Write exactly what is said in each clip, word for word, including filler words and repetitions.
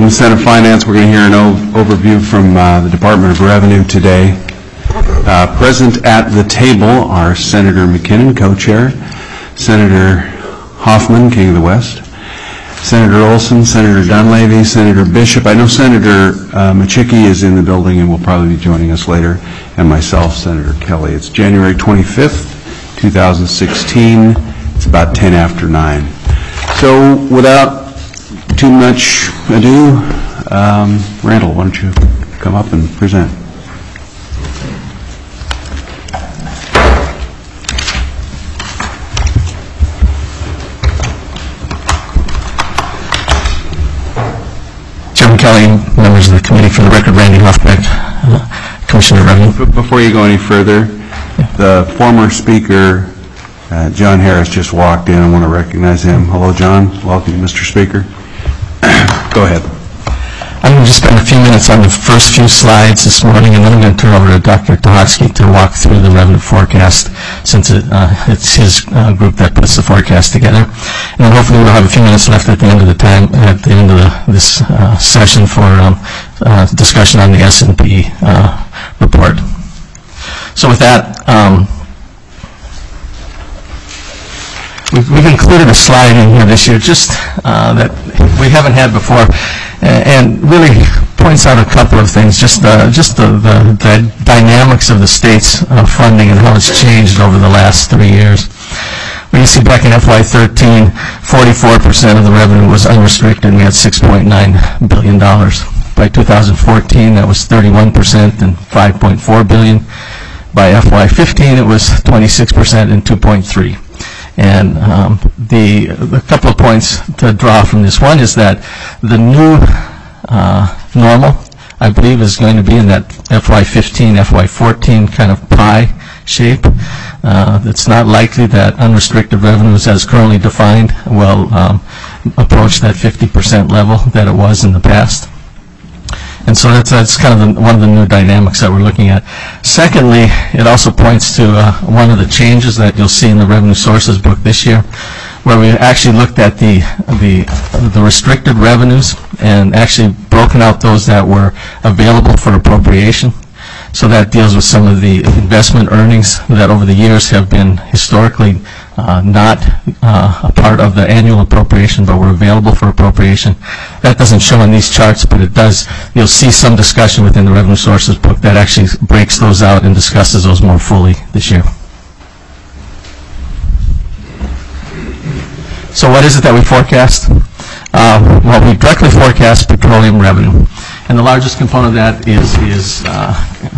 the Senate Finance. We're going to hear an o overview from uh, the Department of Revenue today. Uh, present at the table are Senator McKinnon, co-chair, Senator Hoffman, King of the West, Senator Olson, Senator Dunleavy, Senator Bishop. I know Senator uh, Machicki is in the building and will probably be joining us later, and myself, Senator Kelly. It's January twenty-fifth, two thousand sixteen. It's about ten after nine. So without too much ado, um, Randall, why don't you come up and present? Chairman Kelly, members of the committee, for the record, Randy Hoffbeck, uh, Commissioner of Revenue. Before you go any further, yeah. The former speaker, uh, John Harris, just walked in. I want to recognize him. Hello, John. Welcome, Mister Speaker. Go ahead. I'm going to just spend a few minutes on the first few slides this morning, and then I'm going to turn over to Doctor Tahotsky to walk through the revenue forecast, since it, uh, it's his uh, group that puts the forecast together. And then hopefully we'll have a few minutes left at the end of the time, at the end of the, this uh, session for um, uh, discussion on the S and P uh, report. So with that, um, we've, we've included a slide in here this year just uh, that we haven't had before, and really points out a couple of things, just the, just the, the, the dynamics of the state's uh, funding and how it's changed over the last three years. When you see back in F Y thirteen, forty-four percent of the revenue was unrestricted, and we had six point nine billion dollars. By two thousand fourteen, that was thirty-one percent and five point four billion dollars. By F Y fifteen, it was twenty-six percent and two point three. And um, the, the couple of points to draw from this, one is that the new uh, normal, I believe, is going to be in that F Y fifteen, F Y fourteen kind of pie shape. Uh, it's not likely that unrestricted revenues as currently defined will um, approach that fifty percent level that it was in the past. And so that's, that's kind of the, one of the new dynamics that we're looking at. Secondly, it also points to uh, one of the changes that you'll see in the revenue sources book this year, where we actually looked at the, the, the restricted revenues and actually broken out those that were available for appropriation. So that deals with some of the investment earnings that over the years have been historically uh, not uh, a part of the annual appropriation, but were available for appropriation. That doesn't show in these charts, but it does. You'll see some discussion within the revenue sources book that actually breaks those out and discusses those more fully this year. So what is it that we forecast? Uh, well, we directly forecast petroleum revenue. And the largest component of that is is uh,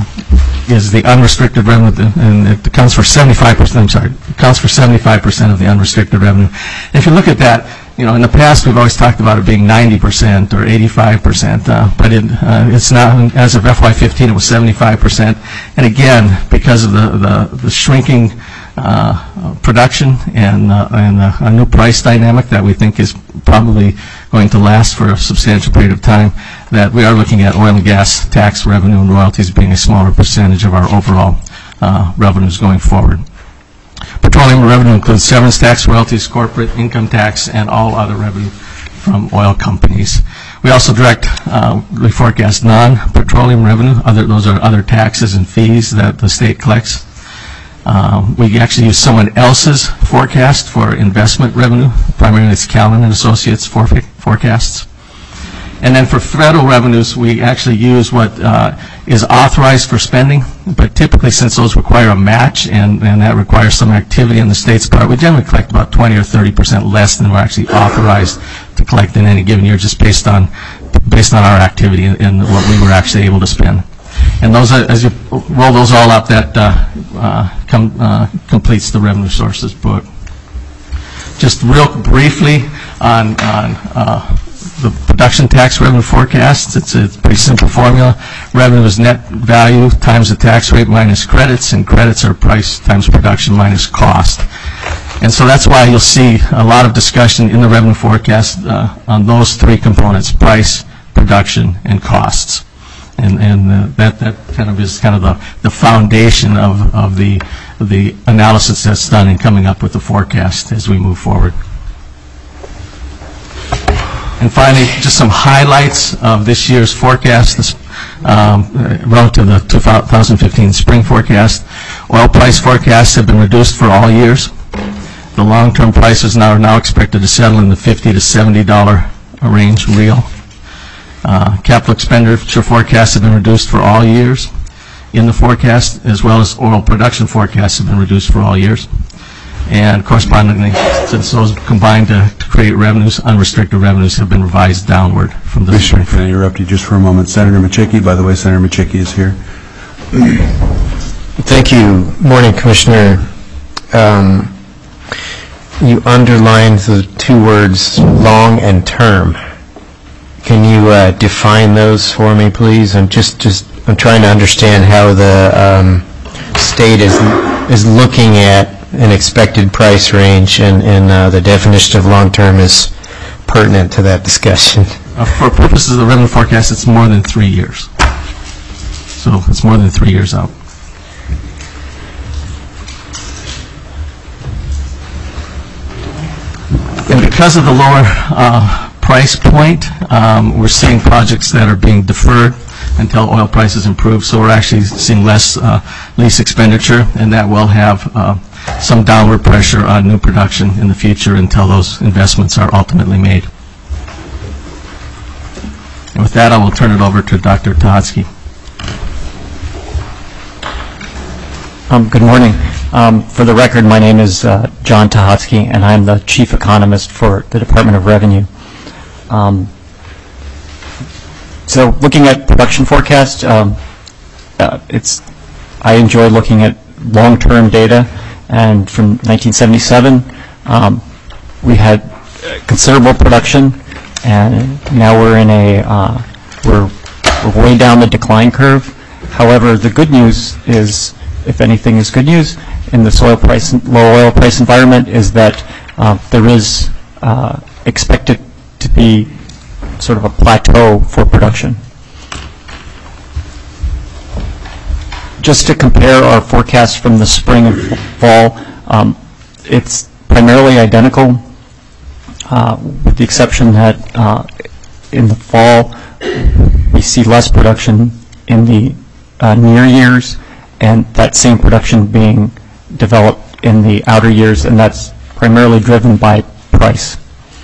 is the unrestricted revenue, and it accounts for seventy-five percent. I'm sorry, it accounts for seventy-five percent of the unrestricted revenue. And if you look at that, you know, in the past we've always talked about it being ninety percent or eighty-five percent, uh, but it, uh, it's not. As of F Y fifteen, it was seventy-five percent. And again, because of the the, the shrinking uh, production and uh, and uh, a new price dynamic that we think is probably going to last for a substantial period of time, that we are looking at oil and gas tax revenue and royalties being a smaller percentage of our overall uh, revenues going forward. Petroleum revenue includes severance tax, royalties, corporate income tax, and all other revenue from oil companies. We also direct, uh, we forecast non-petroleum revenue. Other, those are other taxes and fees that the state collects. Um, we actually use someone else's forecast for investment revenue, primarily it's Callan and Associates for forecasts. And then for federal revenues, we actually use what uh, is authorized for spending, but typically since those require a match and, and that requires some activity on the state's part, we generally collect about twenty or thirty percent less than we're actually authorized to collect in any given year, just based on, based on our activity and, and what we were actually able to spend. And those, are, as you roll those all up, that uh, uh, com uh, completes the revenue sources book. Just real briefly on, on uh, the production tax revenue forecast. It's a pretty simple formula. Revenue is net value times the tax rate minus credits, and credits are price times production minus cost. And so that's why you'll see a lot of discussion in the revenue forecast uh, on those three components: price, production, and costs. And, and uh, that, that kind of is kind of the, the foundation of, of the, the analysis that's done in coming up with the forecast as we move forward. And finally, just some highlights of this year's forecast, this, um, relative to the two thousand fifteen spring forecast. Oil price forecasts have been reduced for all years. The long-term prices now are now expected to settle in the fifty to seventy dollar range real. Uh, capital expenditure forecasts have been reduced for all years in the forecast, as well as oil production forecasts have been reduced for all years. And correspondingly, since those combined to, to create revenues, unrestricted revenues have been revised downward from the Commissioner, can I interrupt you just for a moment? Senator Machicki, by the way, Senator Machicki is here. Thank you. Morning, Commissioner. Um, you underlined the two words long and term. Can you uh, define those for me, please? I'm just, just I'm trying to understand how the um, state is is looking at an expected price range, and, and uh, the definition of long term is pertinent to that discussion. Uh, for purposes of the revenue forecast, it's more than three years. So it's more than three years out. And because of the lower uh, price point, um, we're seeing projects that are being deferred until oil prices improve. So we're actually seeing less uh, lease expenditure, and that will have uh, some downward pressure on new production in the future until those investments are ultimately made. And with that, I will turn it over to Doctor Tahatsky. Um, good morning. Um, for the record, my name is uh, John Tahatsky, and I'm the Chief Economist for the Department of Revenue. Um, so looking at production forecast, um, uh, it's, I enjoy looking at long-term data, and from nineteen seventy-seven, um, we had considerable production, and now we're in a, uh, we're, we're way down the decline curve. However, the good news is, if anything is good news, in this oil price, low oil price environment, is that uh, there is uh, expected to be sort of a plateau for production. Just to compare our forecast from the spring and fall, um, it's primarily identical, uh, with the exception that uh, in the fall we see less production in the uh, near years, and that same production being developed in the outer years, and that's primarily driven by price.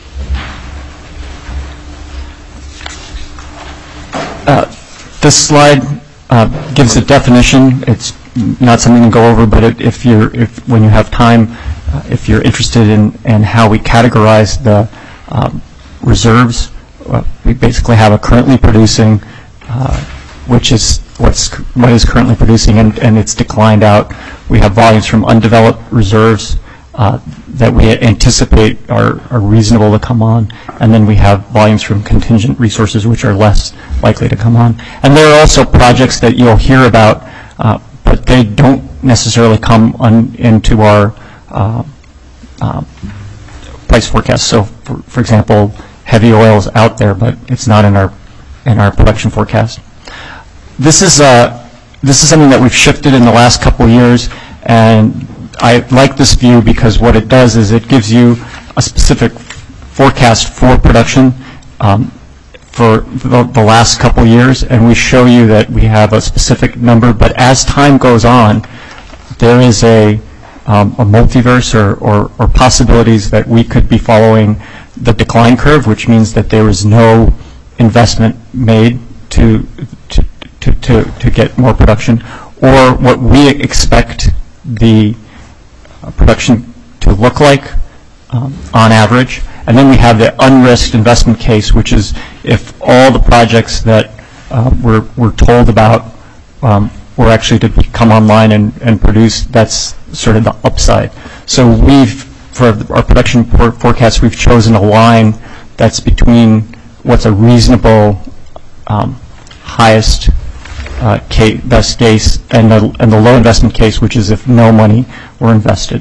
Uh, this slide uh, gives a definition. It's not something to go over, but it, if you're, if when you have time, uh, if you're interested in, in how we categorize the um, reserves, uh, we basically have a currently producing, uh, which is what's what is currently producing, and, and it's declined out. We have volumes from undeveloped reserves uh, that we anticipate are, are reasonable to come on, and then we have volumes from contingent resources which are less likely to come on. And there are also projects that you'll hear about, uh, but they don't necessarily come on into our uh, uh, price forecast. So, for, for example, heavy oil is out there, but it's not in our in our production forecast. This is uh, this is something that we've shifted in the last couple of years, and I like this view because what it does is it gives you a specific forecast for production um, for the, the last couple of years, and we show you that we have a specific number, but as time goes on, there is a, um, a multiverse or, or, or possibilities that we could be following the decline curve, which means that there is no investment made to to To, to, to get more production, or what we expect the uh, production to look like um, on average. And then we have the unrisked investment case, which is if all the projects that uh, we're, we're told about um, were actually to come online and, and produce, that's sort of the upside. So we've, for our production for forecast, we've chosen a line that's between what's a reasonable um, highest Uh, case, best case, and the, and the low investment case, which is if no money were invested.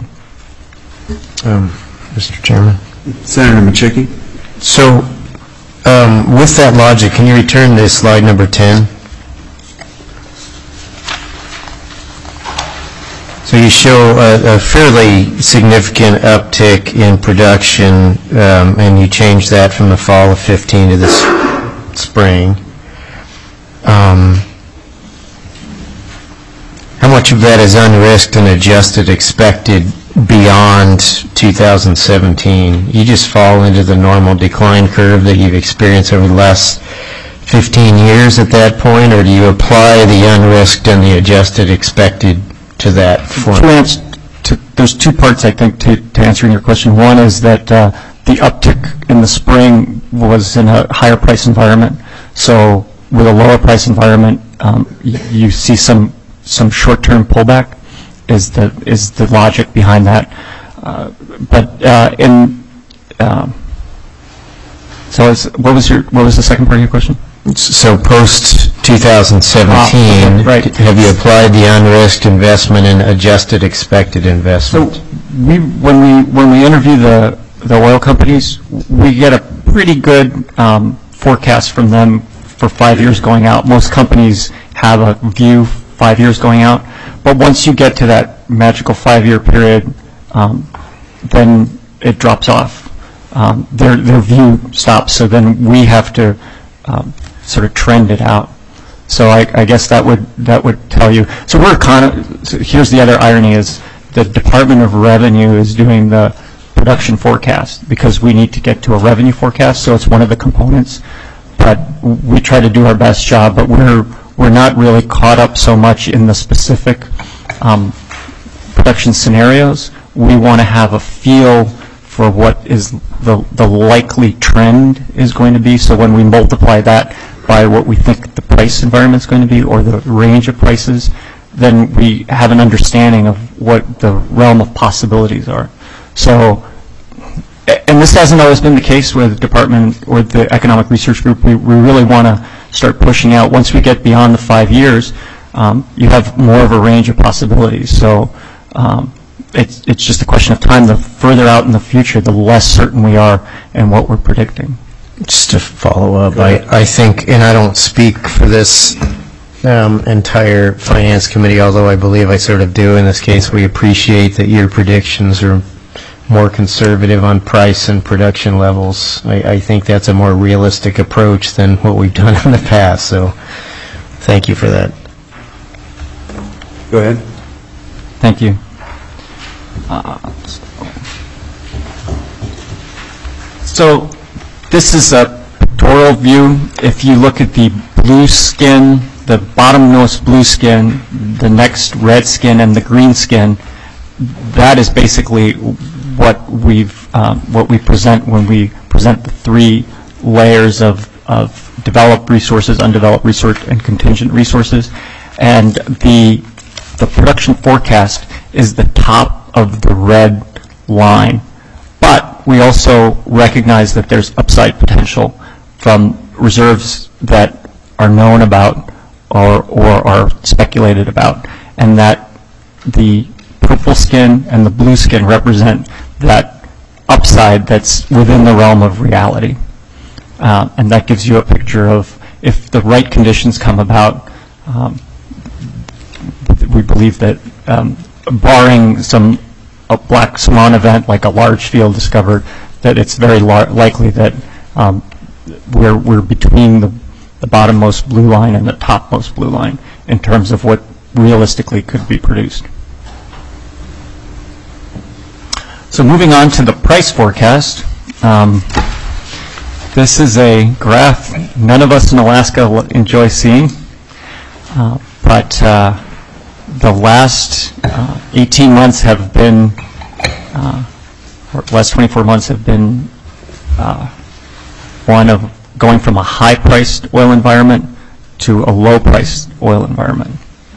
Um, Mister Chairman. Senator Machicki. So, um, with that logic, can you return to slide number ten? So you show a, a fairly significant uptick in production, um, and you change that from the fall of fifteen to the s- spring. Um, how much of that is unrisked and adjusted expected beyond two thousand seventeen? You just fall into the normal decline curve that you've experienced over the last fifteen years at that point, or do you apply the unrisked and the adjusted expected to that To formula? answer, to, there's two parts, I think, to, to answering your question. One is that uh, the uptick in the spring was in a higher price environment. So with a lower price environment, um, y- you see some some short-term pullback is the is the logic behind that. Uh, but uh, in um, so is, what was your what was the second part of your question? So post two thousand seventeen, Ah, okay, right. have you applied the unrisked investment and adjusted expected investment? So we, when we when we interview the the oil companies, we get a pretty good um, forecast from them for five years going out. Most companies have a view five years going out, but once you get to that magical five-year period, um, then it drops off. Um, their their view stops. So then we have to um, sort of trend it out. So I, I guess that would that would tell you. So we're kind of. So here's the other irony: is the Department of Revenue is doing the production forecast because we need to get to a revenue forecast. So it's one of the components. But we try to do our best job. But we're we're not really caught up so much in the specific um, production scenarios. We want to have a feel for what is the the likely trend is going to be. So when we multiply that by what we think the price environment is going to be, or the range of prices, then we have an understanding of what the realm of possibilities are. So, and this hasn't always been the case with the department or the Economic Research Group. We, we really want to start pushing out. Once we get beyond the five years, um, you have more of a range of possibilities. So um, it's, it's just a question of time. The further out in the future, the less certain we are in what we're predicting. Just to follow up, I, I think, and I don't speak for this um, entire Finance Committee, although I believe I sort of do in this case, we appreciate that your predictions are more conservative on price and production levels. I, I think that's a more realistic approach than what we've done in the past, so thank you for that. Go ahead. Thank you. Uh, so this is a pictorial view. If you look at the blue skin, the bottommost blue skin, the next red skin, and the green skin, that is basically what we've um, what we present when we present the three layers of, of developed resources, undeveloped resource, and contingent resources. And the the production forecast is the top of the red line. But we also recognize that there's upside potential from reserves that are known about or, or are speculated about, and that the purple skin and the blue skin represent that upside that's within the realm of reality. Uh, and that gives you a picture of if the right conditions come about, um, we believe that um, barring some a black swan event like a large field discovered, that it's very lar- likely that um, we're, we're between the, the bottommost blue line and the topmost blue line in terms of what realistically could be produced. So moving on to the price forecast, um, this is a graph none of us in Alaska enjoy seeing, uh, but uh, the last uh, eighteen months have been, uh, or last twenty-four months have been uh, one of going from a high-priced oil environment to a low-priced oil environment.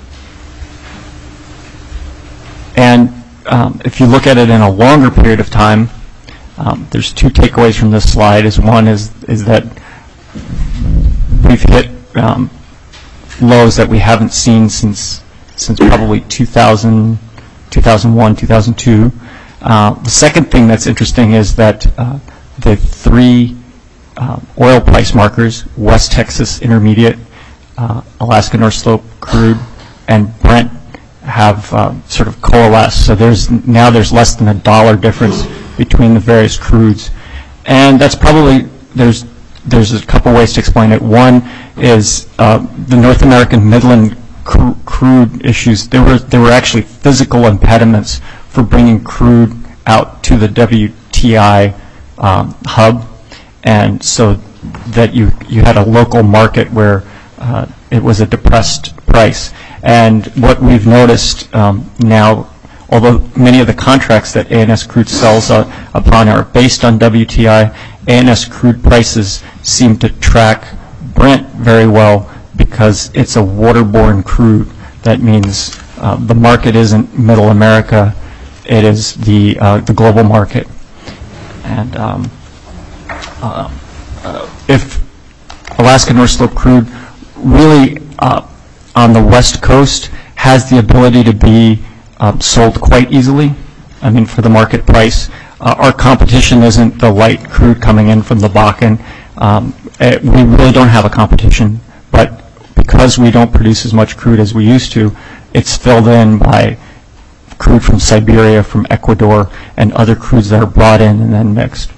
And um, if you look at it in a longer period of time, um, there's two takeaways from this slide. Is one is is that we've hit um, lows that we haven't seen since since probably two thousand, two thousand one, two thousand two. Uh, the second thing that's interesting is that uh, the three uh, oil price markers, West Texas Intermediate, uh, Alaska North Slope crude, and Brent, have uh, sort of coalesced. So there's now there's less than a dollar difference between the various crudes, and that's probably there's there's a couple ways to explain it. One is uh, the North American Midland cr- crude issues. There were there were actually physical impediments for bringing crude out to the W T I um, hub, and so that you you had a local market where uh, it was a depressed price. And what we've noticed um, now, although many of the contracts that A N S Crude sells uh, upon are based on W T I, A N S Crude prices seem to track Brent very well because it's a waterborne crude. That means uh, the market isn't Middle America, it is the uh, the global market. And um, uh, uh, if Alaska North Slope crude really uh, on the west coast has the ability to be um, sold quite easily, I mean for the market price. Uh, our competition isn't the light crude coming in from the Bakken. Um, it, we really don't have a competition, but because we don't produce as much crude as we used to, it's filled in by crude from Siberia, from Ecuador, and other crudes that are brought in and then mixed.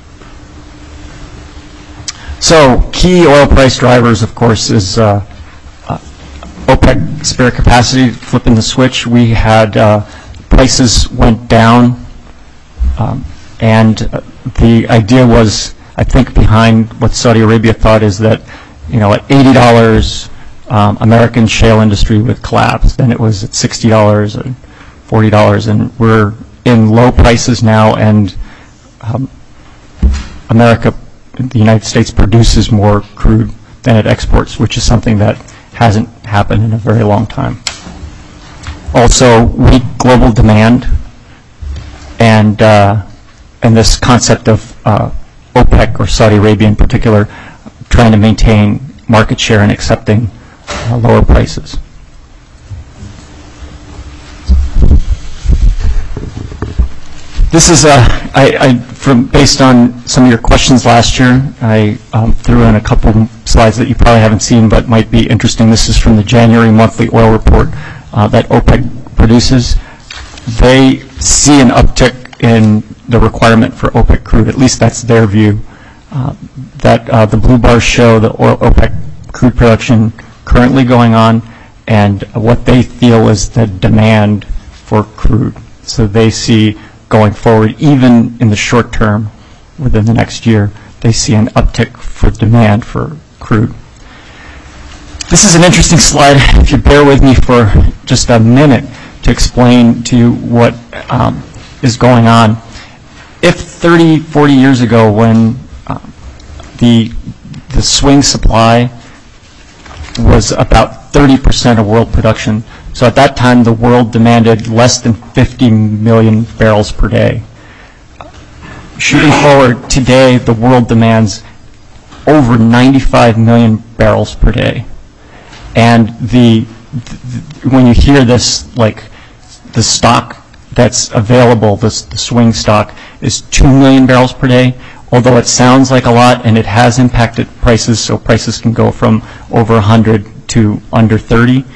So key oil price drivers, of course, is uh, uh, OPEC spare capacity, flipping the switch. We had uh, prices went down, um, and uh, the idea was, I think, behind what Saudi Arabia thought is that, you know, at eighty dollars, um, American shale industry would collapse. Then it was at sixty dollars and forty dollars, and we're in low prices now, and um, America, the United States, produces more crude than it exports, which is something that hasn't happened in a very long time. Also, weak global demand, and uh, and this concept of uh, OPEC, or Saudi Arabia in particular, trying to maintain market share and accepting uh, lower prices. This is, uh, I, I, from based on some of your questions last year, I um, threw in a couple slides that you probably haven't seen but might be interesting. This is from the January monthly oil report uh, that OPEC produces. They see an uptick in the requirement for OPEC crude, at least that's their view. Uh, that uh, the blue bars show the oil OPEC crude production currently going on and what they feel is the demand for crude. So they see going forward, even in the short term, within the next year, they see an uptick for demand for crude. This is an interesting slide, if you bear with me for just a minute to explain to you what um, is going on. If thirty, forty years ago, when uh, the, the swing supply was about thirty percent of world production, so at that time, the world demanded less than fifty million barrels per day. Shooting forward, today, the world demands over ninety-five million barrels per day. And the, the when you hear this, like the stock that's available, this, the swing stock, is two million barrels per day, although it sounds like a lot, and it has impacted prices, so prices can go from over one hundred to under thirty.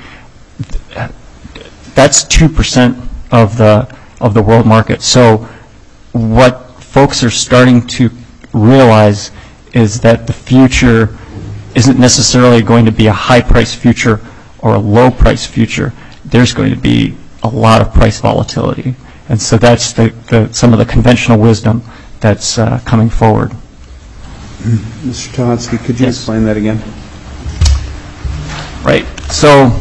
That's two percent of the of the world market. So what folks are starting to realize is that the future isn't necessarily going to be a high price future or a low price future. There's going to be a lot of price volatility. And so that's the, the some of the conventional wisdom that's uh, coming forward. Mister Tohotsky, could you Yes. explain that again? Right. So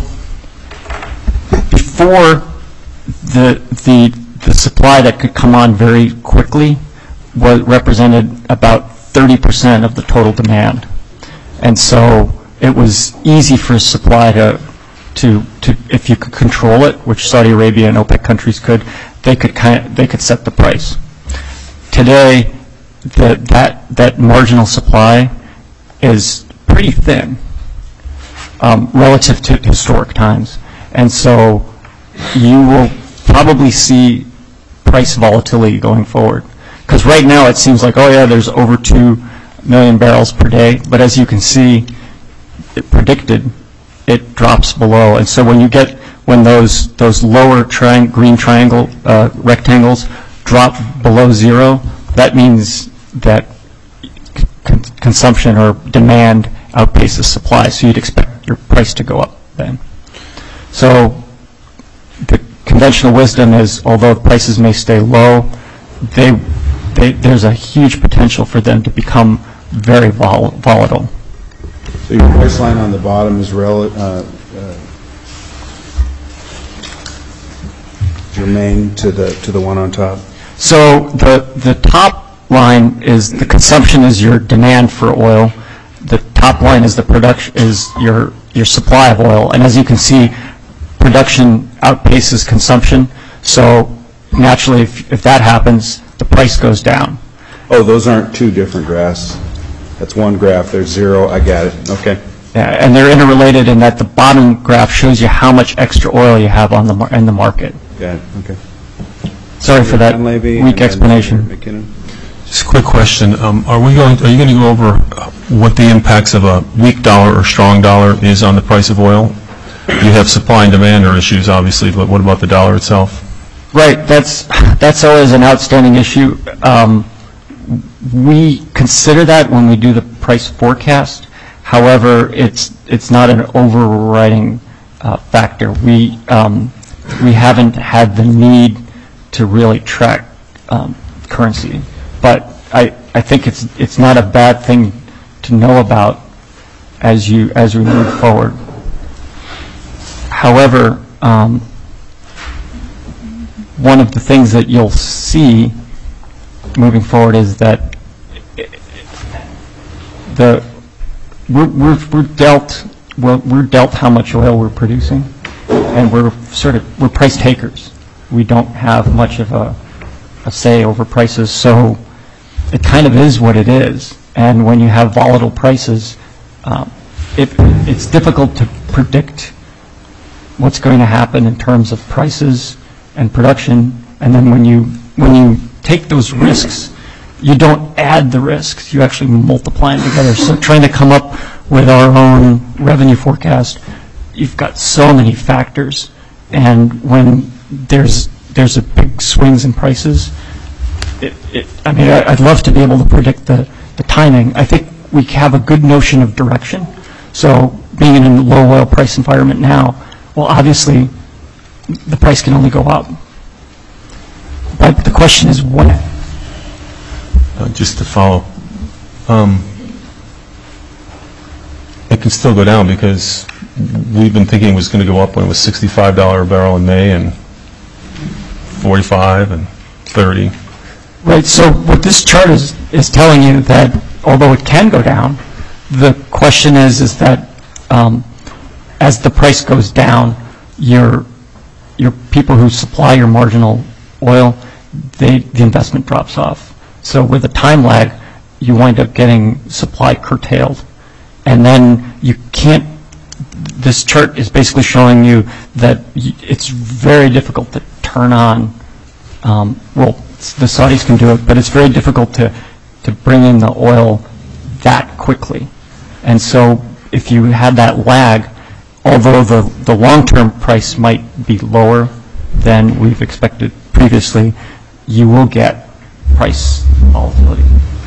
before the the the supply that could come on very quickly was represented about thirty percent of the total demand, and so it was easy for supply to to to if you could control it, which Saudi Arabia and OPEC countries could, they could kind of, they could set the price. Today, the, that that marginal supply is pretty thin um, relative to historic times, and so you will probably see price volatility going forward. Because right now it seems like, oh yeah, there's over two million barrels per day, but as you can see, it predicted, it drops below. And so when you get when those those lower tri- green triangle uh, rectangles drop below zero, that means that con- consumption or demand outpaces supply, so you'd expect your price to go up then. So the conventional wisdom is, although prices may stay low, they, they there's a huge potential for them to become very vol- volatile. So your price line on the bottom is rel- uh, uh, germane to the to the one on top? So the the top line is the consumption is your demand for oil. The top line is the production is your your supply of oil, and as you can see, production outpaces consumption. So naturally, if, if that happens, the price goes down. Oh, those aren't two different graphs. That's one graph. There's zero. I got it. Okay. Yeah, and they're interrelated in that the bottom graph shows you how much extra oil you have on the mar- in the market. Got it. Okay. Sorry for that Dunleavy, weak and then explanation. McKinnon. Just a quick question. Um, Are we going, are you going to go over what the impacts of a weak dollar or strong dollar is on the price of oil? You have supply and demand are issues, obviously, but what about the dollar itself? Right, that's that's always an outstanding issue. Um, we consider that when we do the price forecast. However, it's it's not an overriding uh, factor. We um, we haven't had the need to really track um, currency, but I, I think it's it's not a bad thing to know about as you as we move forward. However, um, one of the things that you'll see moving forward is that the we're we're, we're dealt well, we're dealt how much oil we're producing, and we're sort of we're price takers. We don't have much of a, a say over prices, so it kind of is what it is. And when you have volatile prices, um, it, it's difficult to predict what's going to happen in terms of prices and production. And then when you when you take those risks, you don't add the risks, you actually multiply them together. So trying to come up with our own revenue forecast, you've got so many factors, and when there's there's a big swings in prices, it, it, I mean, I, I'd love to be able to predict the, the timing. I think we have a good notion of direction. So being in a low oil price environment now, well, obviously, the price can only go up. But the question is when. Uh, Just to follow, um, it can still go down because we've been thinking it was going to go up when it was sixty-five dollars a barrel in May and forty-five and thirty. Right, so what this chart is, is telling you that although it can go down, the question is, is that um, as the price goes down, your your people who supply your marginal oil, they, the investment drops off. So with a time lag, you wind up getting supply curtailed. And then you can't, this chart is basically showing you that y- it's very difficult to turn on, um, well, the Saudis can do it, but it's very difficult to, to bring in the oil that quickly. And so if you had that lag, although the, the long-term price might be lower than we've expected previously, you will get price volatility.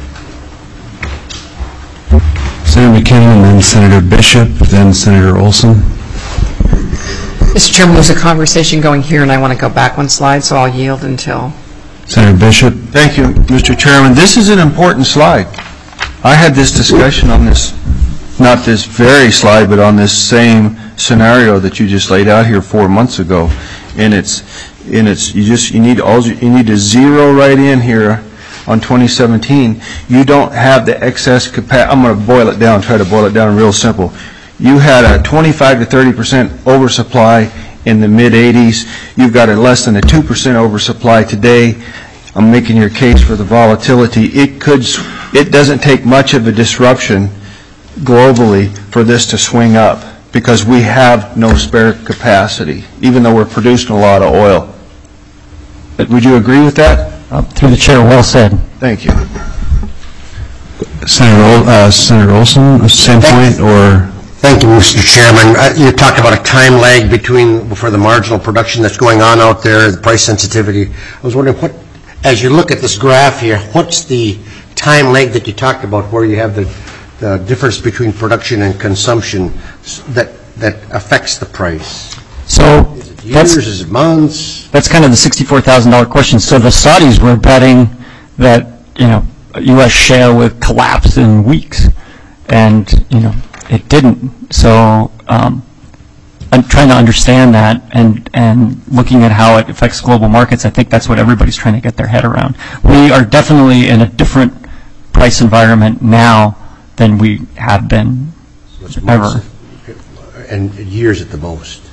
Senator McKinnon, and then Senator Bishop, then Senator Olson. Mister Chairman, there's a conversation going here, and I want to go back one slide, so I'll yield until... Senator Bishop. Thank you, Mister Chairman. This is an important slide. I had this discussion on this, not this very slide, but on this same scenario that you just laid out here four months ago. And it's, and it's, you just, you need all, you need to zero right in here on twenty seventeen. You don't have the excess capacity. I'm going to boil it down, try to boil it down real simple. You had a twenty-five to thirty percent oversupply in the mid eighties. You've got a less than a two percent oversupply today. I'm making your case for the volatility. It could, it doesn't take much of a disruption globally for this to swing up because we have no spare capacity, even though we're producing a lot of oil. But would you agree with that? Uh, through the chair, well said. Thank you. Senator, Ol- uh, Senator Olson, same point, or? Thank you, Mister Chairman. Uh, You talked about a time lag between, for the marginal production that's going on out there, the price sensitivity. I was wondering, what, as you look at this graph here, what's the time lag that you talked about where you have the, the difference between production and consumption s- that, that affects the price? So Is it that's, years, is it months? that's kind of the sixty-four thousand dollars question. So the Saudis were betting that, you know, U S shale would collapse in weeks, and, you know, it didn't. So um, I'm trying to understand that, and, and looking at how it affects global markets, I think that's what everybody's trying to get their head around. We are definitely in a different price environment now than we have been So it's months ever. And years at the most.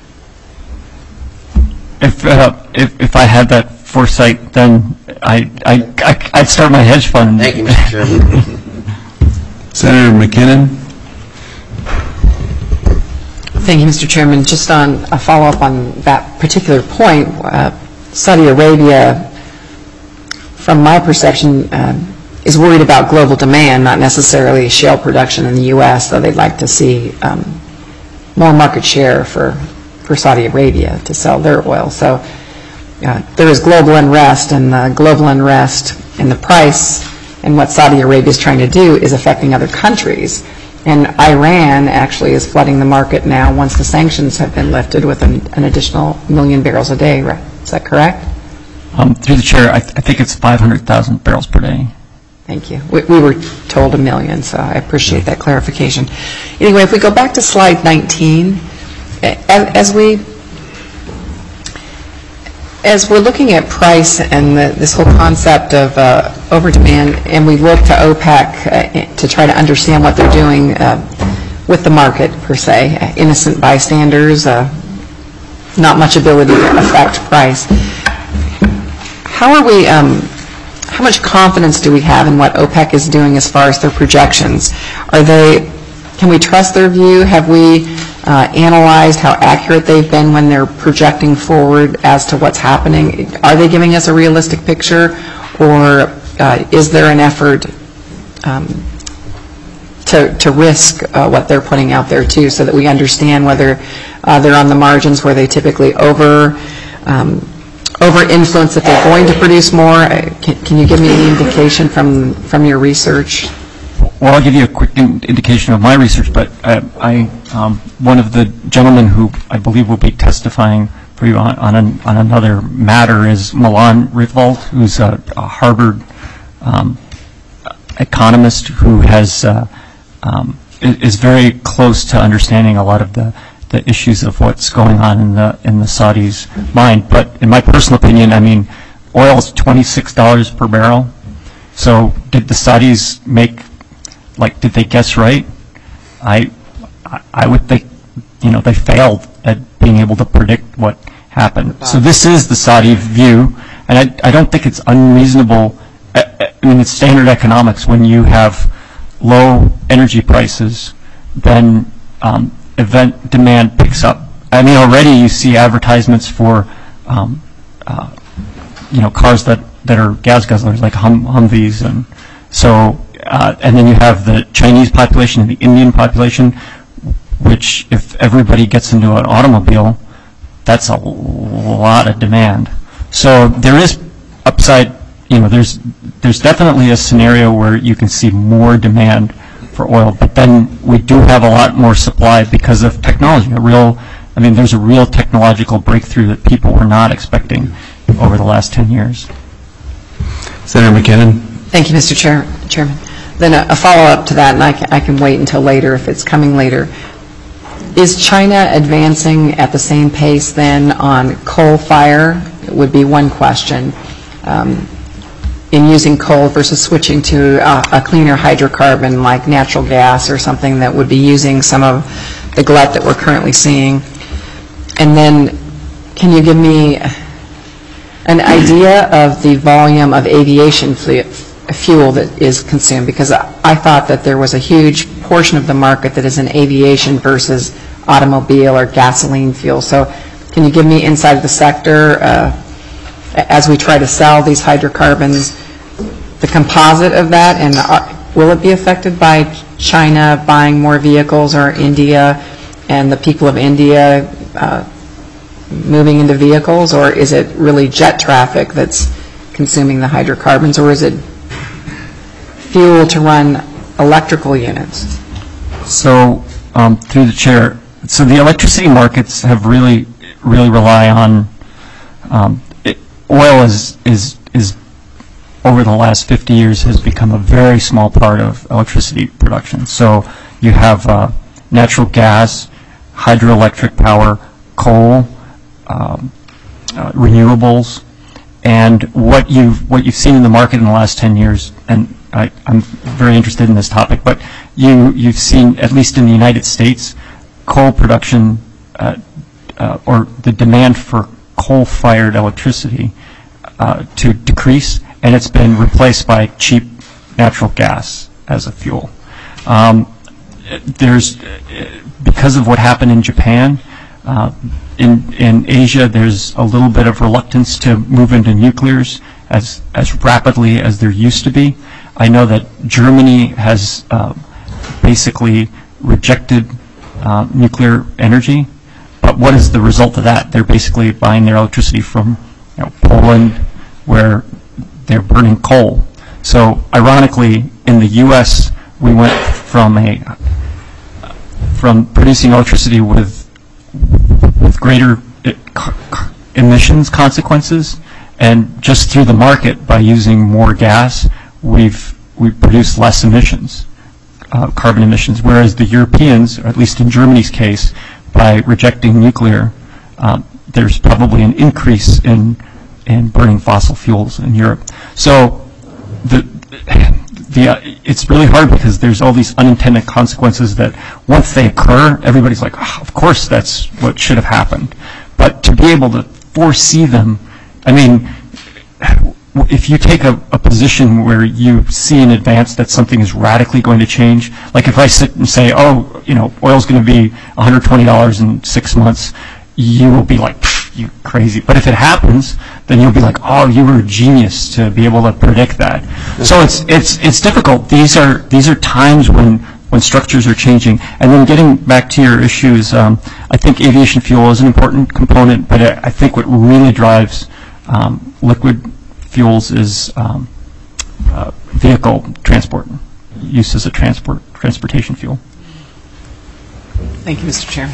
If, uh, if, if I had that foresight, then I, I, I- I'd start my hedge fund. Thank you, Mister Chairman. Senator McKinnon? Thank you, Mister Chairman. Just on a follow-up on that particular point, uh, Saudi Arabia, from my perception, um, is worried about global demand, not necessarily shale production in the U S, though they'd like to see um, more market share for, for Saudi Arabia to sell their oil. So uh, there is global unrest, and the global unrest and the price and what Saudi Arabia is trying to do is affecting other countries. And Iran actually is flooding the market now once the sanctions have been lifted with an, an additional million barrels a day, right? Is that correct? Um, through the chair, I, th- I think it's five hundred thousand barrels per day. Thank you. We, we were told a million, so I appreciate that clarification. Anyway, if we go back to slide nineteen, as, as we as we're looking at price and the, this whole concept of uh, overdemand, and we look to OPEC uh, to try to understand what they're doing uh, with the market per se, uh, innocent bystanders, uh, not much ability to affect price. How are we? Um, how much confidence do we have in what OPEC is doing as far as their projections? Are they? Can we trust their view? Have we uh, analyzed how accurate they've been when they're projecting forward as to what's happening? Are they giving us a realistic picture, or uh, is there an effort um, to, to risk uh, what they're putting out there too, so that we understand whether uh, they're on the margins where they typically over um, over influence that they're going to produce more? Uh, Can, can you give me any indication from from your research? Well, I'll give you a quick in- indication of my research, but uh, I, um, one of the gentlemen who I believe will be testifying for you on, on, an, on another matter is Milan Ritvald, who's a, a Harvard um, economist who has uh, um, is very close to understanding a lot of the, the issues of what's going on in the in the Saudis' mind. But in my personal opinion, I mean, oil is twenty-six dollars per barrel. So did the Saudis make, like, did they guess right? I, I- I would think, you know, they failed at being able to predict what happened. So this is the Saudi view, and I, I don't think it's unreasonable. I, I mean, it's standard economics. When you have low energy prices, then um, event demand picks up. I mean, already you see advertisements for, um, uh, you know, cars that, that are gas guzzlers, like hum, Humvees, and so. Uh, and then you have the Chinese population and the Indian population, which, if everybody gets into an automobile, that's a lot of demand. So there is upside. You know, there's there's definitely a scenario where you can see more demand for oil, but then we do have a lot more supply because of technology. A real, I mean, there's a real technological breakthrough that people were not expecting over the last ten years. Senator McKinnon? Thank you, Mister Chair, Chairman. Then a, a follow-up to that, and I can, I can wait until later if it's coming later. Is China advancing at the same pace then on coal fire? It would be one question. Um, in using coal versus switching to a, a cleaner hydrocarbon like natural gas or something that would be using some of the glut that we're currently seeing. And then can you give me an idea of the volume of aviation fleet, fuel that is consumed? Because I thought that there was a huge portion of the market that is in aviation versus automobile or gasoline fuel. So can you give me insight of the sector uh, as we try to sell these hydrocarbons, the composite of that, and are, will it be affected by China buying more vehicles, or India and the people of India uh, moving into vehicles, or is it really jet traffic that's consuming the hydrocarbons, or is it fuel to run electrical units? So, um, through the chair, so the electricity markets have really, really rely on um, it, oil is is is over the last fifty years has become a very small part of electricity production. So you have uh, natural gas, hydroelectric power, coal, um, uh, renewables, and what you've what you've seen in the market in the last ten years, and I, I'm very interested in this topic, but you you've seen, at least in the United States, coal production uh, uh, or the demand for coal-fired electricity uh, to decrease, and it's been replaced by cheap natural gas as a fuel. Um, there's because of what happened in Japan. Uh, in in Asia, there's a little bit of reluctance to move into nuclears as as rapidly as there used to be. I know that Germany has uh, basically rejected uh, nuclear energy, but what is the result of that? They're basically buying their electricity from, you know, Poland, where they're burning coal. So ironically, in the U S, we went from a from producing electricity with with greater emissions consequences, and just through the market, by using more gas, we've we've produced less emissions, uh, carbon emissions. Whereas the Europeans, or at least in Germany's case, by rejecting nuclear, um, there's probably an increase in in burning fossil fuels in Europe. So the the uh, it's really hard because there's all these unintended consequences that once they occur, everybody's like, oh, of course that's what should have happened. But to be able to foresee them, I mean, if you take a, a position where you see in advance that something is radically going to change, like if I sit and say, oh, you know, oil's going to be one hundred twenty dollars in six months, you will be like, you crazy. But if it happens, then you'll be like, oh, you were a genius to be able to predict that. So it's it's it's difficult. These are these are times when when structures are changing. And then getting back to your issues, um, I think aviation fuel is an important component, but I, I think what really drives um, liquid fuels is um, uh, vehicle transport, use as a transport transportation fuel. Thank you, Mister Chairman.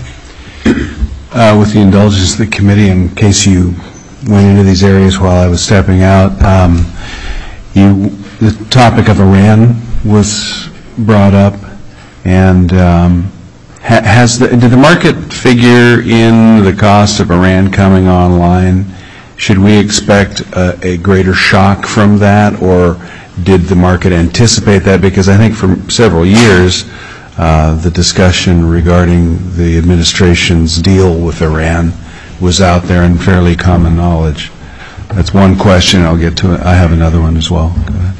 Uh, with the indulgence of the committee, in case you went into these areas while I was stepping out, um, you, the topic of Iran was brought up, and um, ha has the, did the market figure in the cost of Iran coming online? Should we expect a, a greater shock from that, or did the market anticipate that? Because I think for several years, Uh, the discussion regarding the administration's deal with Iran was out there and fairly common knowledge. That's one question. I'll get to it. I have another one as well. Go ahead.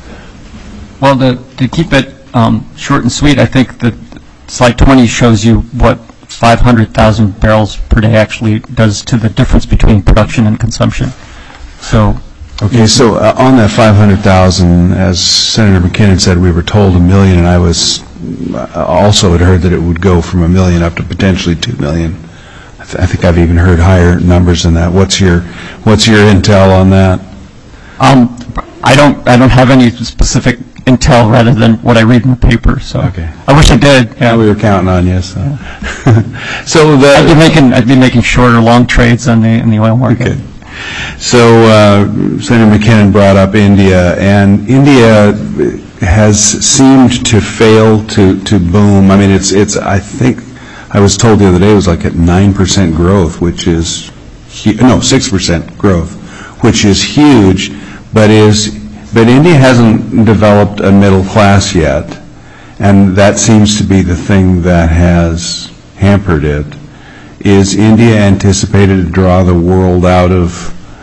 Well, to, to keep it um, short and sweet, I think that slide twenty shows you what five hundred thousand barrels per day actually does to the difference between production and consumption. So. Okay, so uh, on that five hundred thousand, as Senator McKinnon said, we were told a million, and I was uh, also had heard that it would go from a million up to potentially two million. I, th I think I've even heard higher numbers than that. What's your What's your intel on that? Um, I don't I don't have any specific intel rather than what I read in the paper. So Okay. I wish I did. Yeah, we were counting on you. So, Yeah. so the I'd be making I'd be making short or long trades on the in the oil market. Okay. So uh, Senator McKinnon brought up India, and India has seemed to fail to, to boom. I mean, it's, it's, I think, I was told the other day it was like at nine percent growth, which is, no, six percent growth, which is huge, but is, but India hasn't developed a middle class yet, and that seems to be the thing that has hampered it. Is India anticipated to draw the world out of,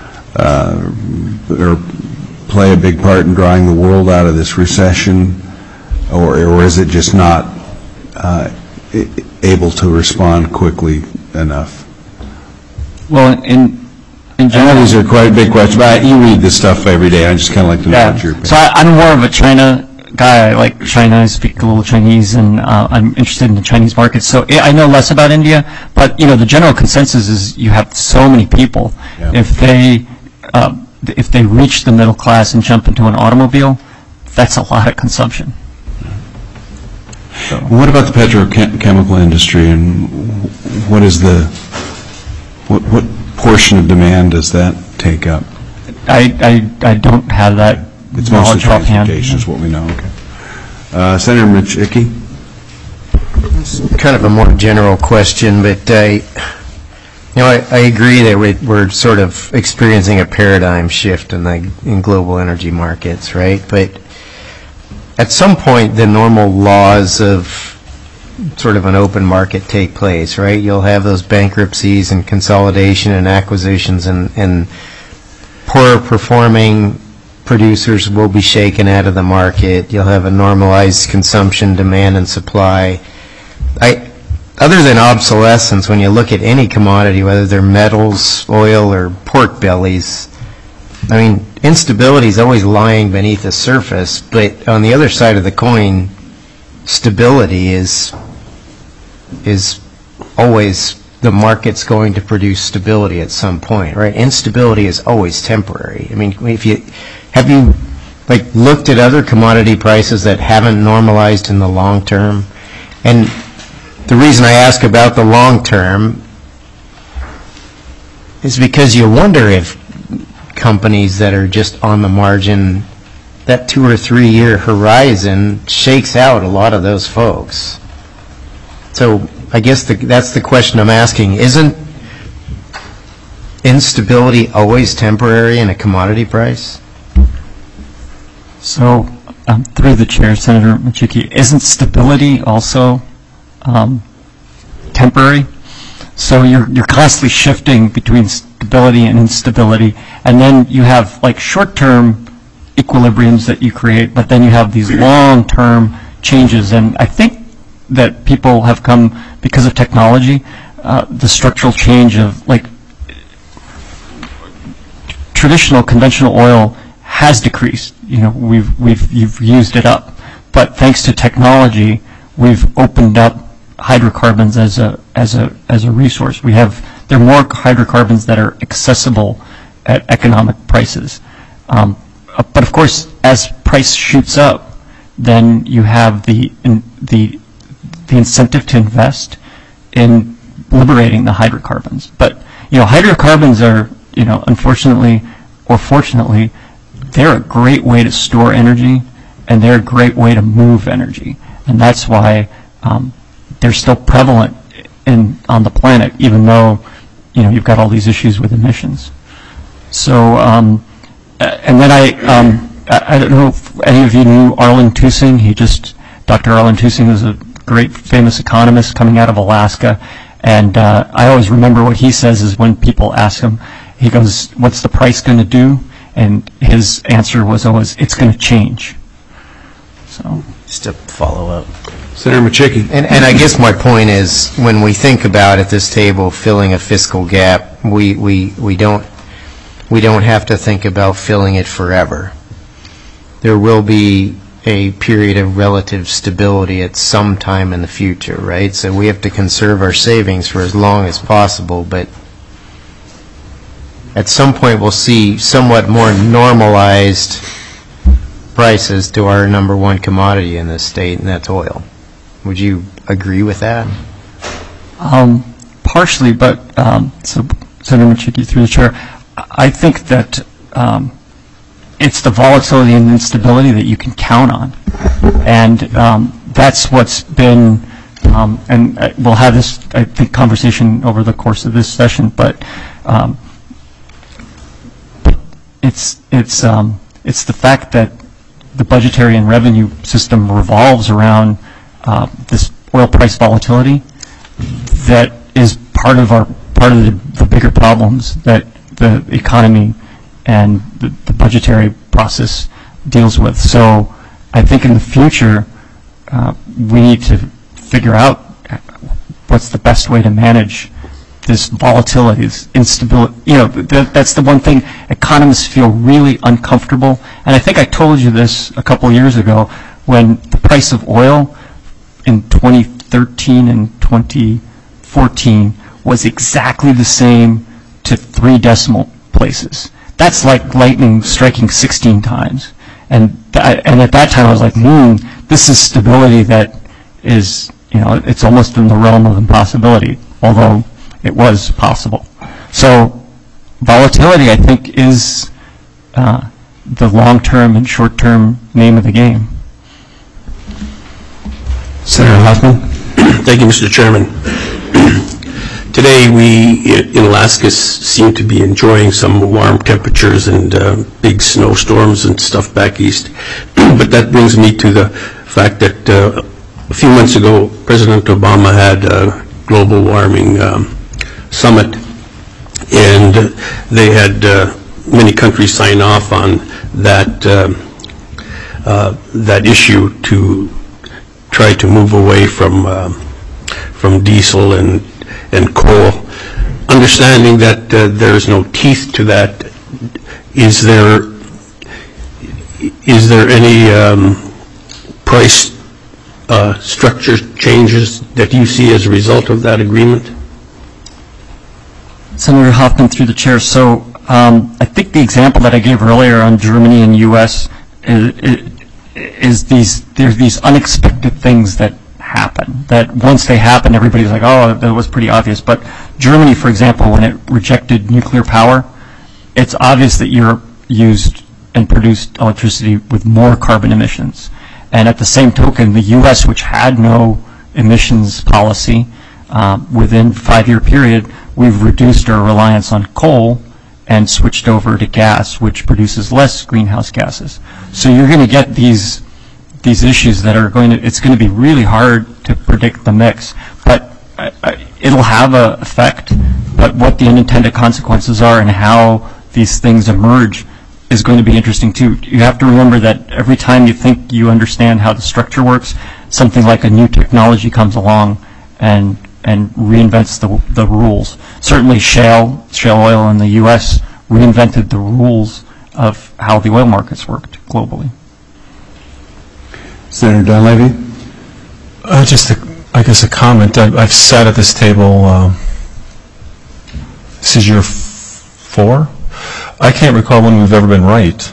uh, or play a big part in drawing the world out of this recession, or, or is it just not uh, able to respond quickly enough? Well, in in I know these are quite big questions, but you read this stuff every day. I just kind of like to know Yeah. what your opinion. So I, I'm more of a China guy. I like China. I speak a little Chinese, and uh, I'm interested in the Chinese market. So I know less about India, but you know, the general consensus is you have so many people. Yeah. If they uh, if they reach the middle class and jump into an automobile, that's a lot of consumption. So. What about the petrochemical industry, and what is the what, what portion of demand does that take up? I, I, I don't have that It's mostly knowledge offhand. transportation is what we know, okay. Uh, Senator Michicki? It's kind of a more general question, but I, you know, I, I agree that we, we're sort of experiencing a paradigm shift in the in global energy markets, right? But at some point, the normal laws of sort of an open market take place, right? You'll have those bankruptcies and consolidation and acquisitions, and, and poor performing producers will be shaken out of the market. You'll have a normalized consumption, demand, and supply. I, other than obsolescence, when you look at any commodity, whether they're metals, oil, or pork bellies, I mean, instability is always lying beneath the surface, but on the other side of the coin, stability is is always, the market's going to produce stability at some point, right? Instability is always temporary. I mean, if you have you like looked at other commodity prices that haven't normalized in the long term? And the reason I ask about the long term is because you wonder if companies that are just on the margin, that two or three year horizon shakes out a lot of those folks. So I guess the, that's the question I'm asking. Isn't instability always temporary in a commodity price? So um, through the chair, Senator Michicki, isn't stability also um, temporary? So you're you're constantly shifting between stability and instability, and then you have like short-term equilibriums that you create, but then you have these long-term changes. And I think that people have come, because of technology, uh, the structural change of like traditional conventional oil has decreased. You know, we've we've you've used it up, but thanks to technology, we've opened up hydrocarbons as a as a as a resource. We have there are more hydrocarbons that are accessible at economic prices. Um, but of course, as price shoots up, then you have the in, the the incentive to invest in liberating the hydrocarbons. But you know, hydrocarbons are, you know, unfortunately or fortunately, they're a great way to store energy, and they're a great way to move energy, and that's why um, they're still prevalent in on the planet, even though, you know, you've got all these issues with emissions. So, um, and then I, um, I, I don't know if any of you knew Arlen Tusing. He just, Doctor Arlen Tusing is a great famous economist coming out of Alaska, and uh, I always remember what he says is when people ask him, he goes, "What's the price going to do?" And his answer was always, "It's going to change." So, just to follow up. Senator Michicki. And, and I guess my point is, when we think about at this table filling a fiscal gap, we, we, we don't we don't have to think about filling it forever. There will be a period of relative stability at some time in the future, right? So we have to conserve our savings for as long as possible, but at some point we'll see somewhat more normalized prices to our number one commodity in this state, and that's oil. Would you agree with that? Um, partially, but um, so Senator Michicki, through the chair, I think that um, it's the volatility and instability that you can count on, and um, that's what's been. Um, and we'll have this, I think, conversation over the course of this session, but. Um, It's it's um, it's the fact that the budgetary and revenue system revolves around uh, this oil price volatility that is part of our part of the, the bigger problems that the economy and the, the budgetary process deals with. So I think in the future uh, we need to figure out what's the best way to manage this volatility, this instability. You know, th that's the one thing economists feel really uncomfortable. And I think I told you this a couple years ago when the price of oil in twenty thirteen and twenty fourteen was exactly the same to three decimal places. That's like lightning striking sixteen times. And th- and at that time I was like, hmm, this is stability that is, you know, it's almost in the realm of impossibility, although it was possible. So volatility, I think, is uh, the long-term and short-term name of the game. Senator Hoffman? Thank you, Mister Chairman. Today, we in Alaska s- seem to be enjoying some warm temperatures and uh, big snowstorms and stuff back east. But that brings me to the fact that uh, a few months ago, President Obama had a global warming um, summit, and they had uh, many countries sign off on that uh, uh, that issue to try to move away from uh, from diesel and and coal. Understanding that uh, there is no teeth to that, is there is there any um, price uh, structure changes that you see as a result of that agreement? Senator Hoffman, through the chair. So um, I think the example that I gave earlier on Germany and U S is, is these there's these unexpected things that happen, that once they happen, everybody's like, oh, that was pretty obvious. But Germany, for example, when it rejected nuclear power, it's obvious that Europe used and produced electricity with more carbon emissions. And at the same token, the U S, which had no emissions policy, uh, within a five-year period, we've reduced our reliance on coal and switched over to gas, which produces less greenhouse gases. So you're going to get these these issues that are going to, it's going to be really hard to predict the mix, but uh, it'll have an effect. But what the unintended consequences are and how these things emerge is going to be interesting too. You have to remember that every time you think you understand how the structure works, something like a new technology comes along and and reinvents the the rules. Certainly shale, shale oil in the U S reinvented the rules of how the oil markets worked globally. Senator Dunleavy? Uh, just, a, I guess, a comment. I, I've sat at this table, uh, this is year f- four? I can't recall when we've ever been right.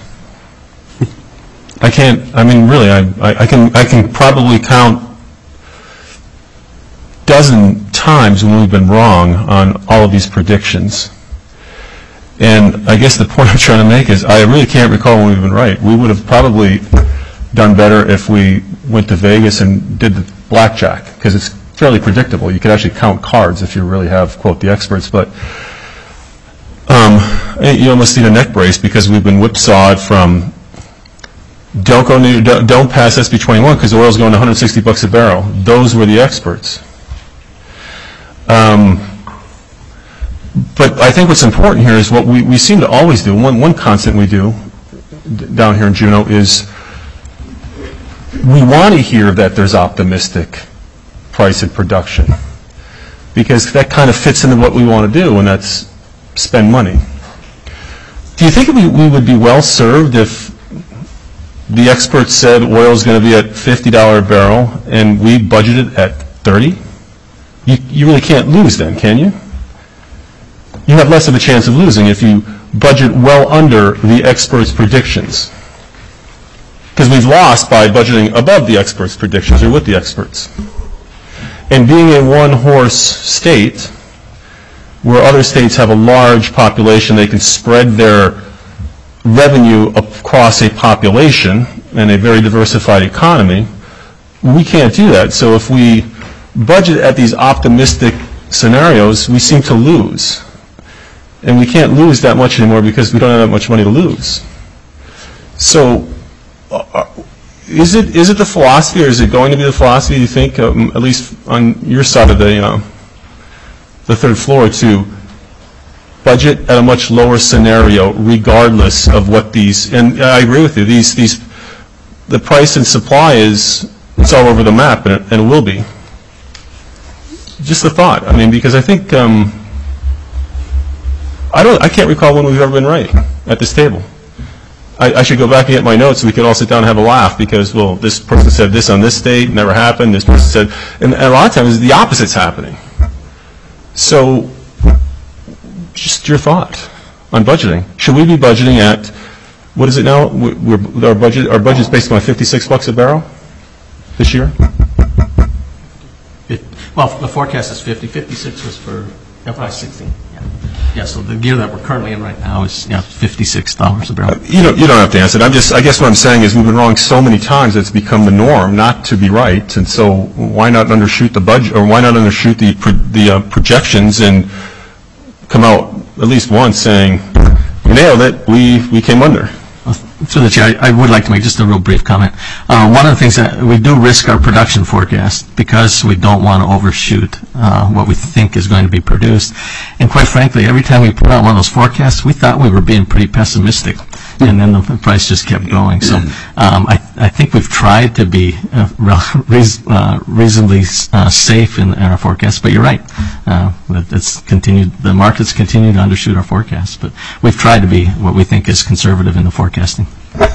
I can't, I mean, really, I, I, I can I can probably count dozen times when we've been wrong on all of these predictions. And I guess the point I'm trying to make is I really can't recall when we've been right. We would have probably done better if we went to Vegas and did the blackjack, because it's fairly predictable. You could actually count cards if you really have, quote, the experts. But um, you almost need a neck brace because we've been whipsawed from don't go near, don't, don't pass S B twenty-one because oil's going to one hundred sixty bucks a barrel. Those were the experts. Um, but I think what's important here is what we, we seem to always do. One one constant we do d- down here in Juneau is we want to hear that there's optimistic price and production because that kind of fits into what we want to do, and that's spend money. Do you think we, we would be well served if the experts said oil is going to be at fifty dollars a barrel and we budgeted at thirty? You, you really can't lose then, can you? You have less of a chance of losing if you budget well under the experts' predictions. Because we've lost by budgeting above the experts' predictions or with the experts. And being a one-horse state, where other states have a large population, they can spread their revenue across a population and a very diversified economy, we can't do that. So if we budget at these optimistic scenarios, we seem to lose. And we can't lose that much anymore because we don't have that much money to lose. So uh, is it is it the philosophy, or is it going to be the philosophy, do you think, um, at least on your side of the, uh, the third floor, to budget at a much lower scenario regardless of what these, and I agree with you, these, these, the price and supply is, it's all over the map, and it, and it will be. Just a thought. I mean, because I think, um, I don't, I can't recall when we've ever been right at this table. I, I should go back and get my notes so we could all sit down and have a laugh because, well, this person said this on this date, never happened, this person said, and, and a lot of times the opposite's happening. So, just your thought on budgeting. Should we be budgeting at, what is it now? We're, our budget, our budget's basically on fifty-six bucks a barrel this year? It- Well, the forecast is fifty, fifty-six was for F Y sixteen. Yeah, Yeah. So the year that we're currently in right now is, yeah, fifty-six dollars a barrel. You don't, you don't have to answer it. I'm just, I guess what I'm saying is we've been wrong so many times that it's become the norm not to be right. And so why not undershoot the budget, or why not undershoot the, pro- the uh, projections and come out at least once saying, we nailed it, we, we came under. Through the chair, I I would like to make just a real brief comment. Uh, One of the things that we do risk our production forecast because we don't want to overshoot uh, what we think is going to be produced. And quite frankly, every time we put out one of those forecasts, we thought we were being pretty pessimistic, and then the price just kept going. So um, I I think we've tried to be uh, reas- uh, reasonably uh, safe in in our forecast, but you're right. Uh, that It's continued, the markets continue to undershoot our forecasts, but we've tried to be what we think is conservative in the forecasting.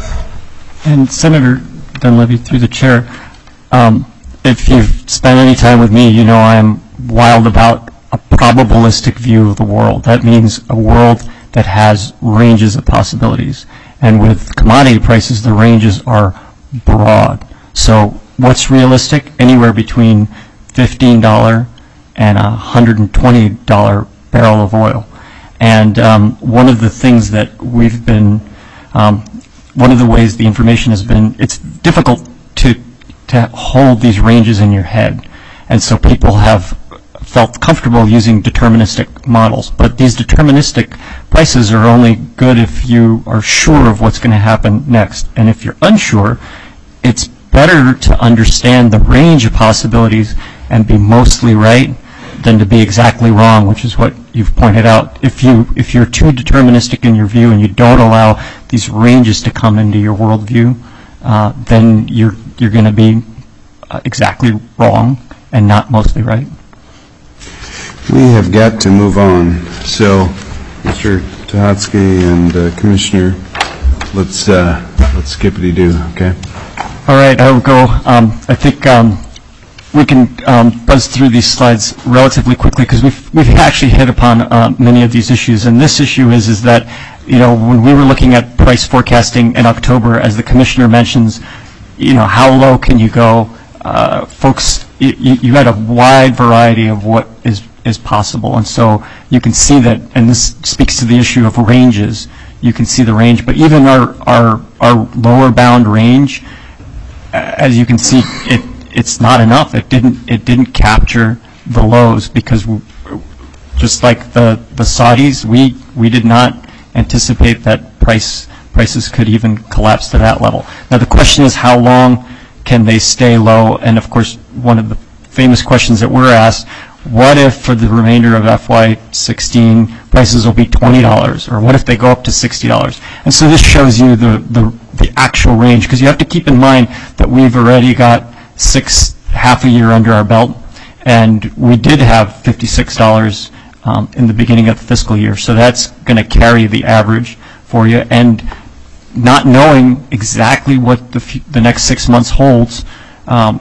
And Senator Dunleavy, through the chair, um, if you've spent any time with me, you know I am wild about a probabilistic view of the world. That means a world that has ranges of possibilities. And with commodity prices, the ranges are broad. So what's realistic? Anywhere between fifteen dollars and a one hundred twenty dollars barrel of oil. And um, one of the things that we've been um, one of the ways the information has been, it's difficult to to hold these ranges in your head. And so people have felt comfortable using deterministic models. But these deterministic prices are only good if you are sure of what's going to happen next. And if you're unsure, it's better to understand the range of possibilities and be mostly right than to be exactly wrong, which is what you've pointed out. If you if you're too deterministic in your view and you don't allow these ranges to come into your worldview, uh, then you're you're going to be uh, exactly wrong and not mostly right. We have got to move on. So, Mister Tahatsky and uh, Commissioner, let's uh, let's skippity-doo, okay? All right, I will go. Um, I think um, we can um, buzz through these slides relatively quickly because we've we've actually hit upon uh, many of these issues. And this issue is is that, you know, when we were looking at price forecasting in October, as the commissioner mentions, you know, how low can you go? Uh, folks, you, you had a wide variety of what is is possible, and so you can see that. And this speaks to the issue of ranges. You can see the range, but even our our our lower bound range, as you can see, it it's not enough. It didn't it didn't capture the lows because we, just like the the Saudis, we we did not anticipate that price prices could even collapse to that level. Now the question is, how long can they stay low? And of course, one of the famous questions that we're asked: what if for the remainder of F Y sixteen prices will be twenty dollars, or what if they go up to sixty dollars? And so this shows you the the, the actual range, because you have to keep in mind that we've already got six half a year under our belt, and we did have fifty-six dollars um, in the beginning of the fiscal year. So that's going to carry the average for you. And not knowing exactly what the, f- the next six months holds, um,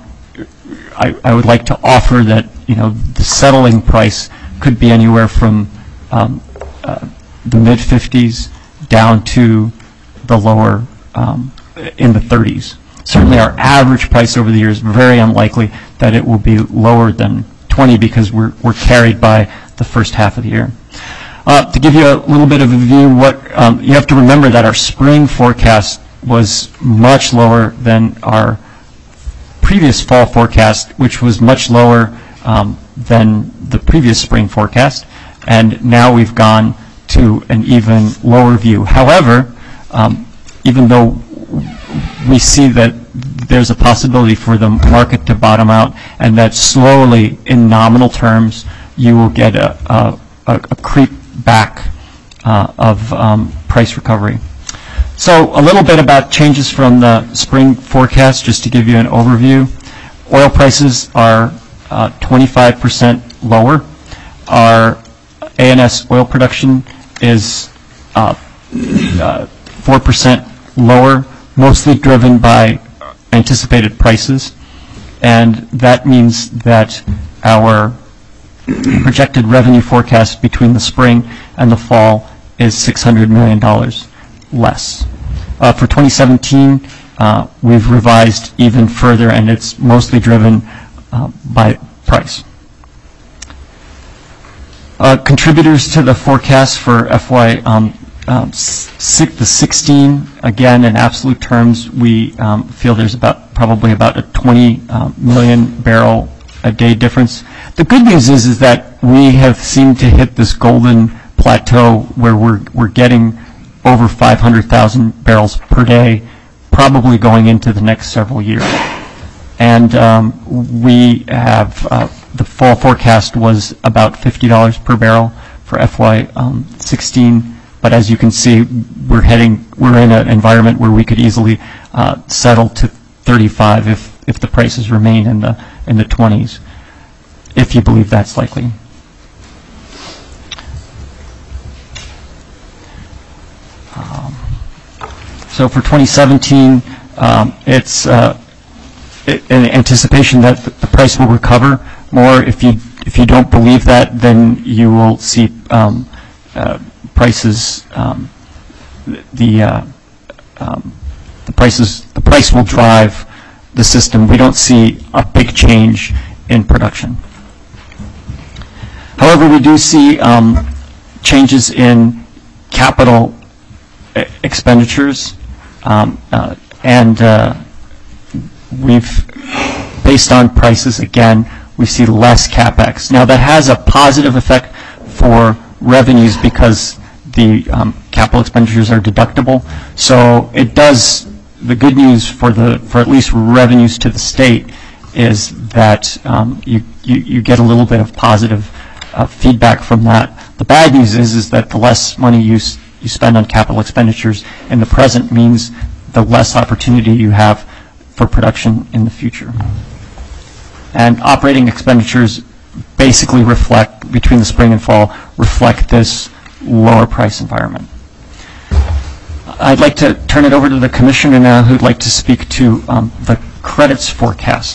I, I would like to offer that, you know, the settling price could be anywhere from um, uh, the mid fifties down to the lower um, in the thirties. Certainly our average price over the years, very unlikely that it will be lower than twenty because we're, we're carried by the first half of the year. Uh, to give you a little bit of a view, what um, you have to remember that our spring forecast was much lower than our previous fall forecast, which was much lower um, than the previous spring forecast, and now we've gone to an even lower view. However, um, even though we see that there's a possibility for the market to bottom out, and that slowly, in nominal terms, you will get a, a, a creep back uh, of um, price recovery. So a little bit about changes from the spring forecast, just to give you an overview. Oil prices are uh, twenty-five percent lower. Our A N S oil production is uh, uh, four percent lower, mostly driven by anticipated prices, and that means that our projected revenue forecast between the spring and the fall is six hundred million dollars less. Uh, for twenty seventeen, uh, we've revised even further, and it's mostly driven uh, by price. Uh, contributors to the forecast for F Y um, um, six, the sixteen, again, in absolute terms, we um, feel there's about probably about a twenty uh, million barrel a day difference. The good news is is that we have seemed to hit this golden plateau where we're we're getting over five hundred thousand barrels per day, probably going into the next several years. And um, we have uh, the fall forecast was about fifty dollars per barrel for F Y sixteen. But as you can see, we're heading we're in an environment where we could easily uh, settle to thirty-five if if the prices remain in the in the twenties, if you believe that's likely. Um, so for twenty seventeen, um, it's uh, it, in anticipation that the price will recover more. If you if you don't believe that, then you will see um, uh, prices um, the uh, um, the prices the price will drive the system. We don't see a big change in production. However, we do see um, changes in capital expenditures, um, uh, and uh, we've, based on prices, again, we see less CapEx. Now, that has a positive effect for revenues because the um, capital expenditures are deductible. So it does, the good news for the for at least revenues to the state is that um, you, you you get a little bit of positive uh, feedback from that. The bad news is is that the less money you you spend on capital expenditures in the present means the less opportunity you have for production in the future. And operating expenditures basically reflect, between the spring and fall, reflect this lower price environment. I'd like to turn it over to the commissioner now who'd like to speak to um, the credits forecast.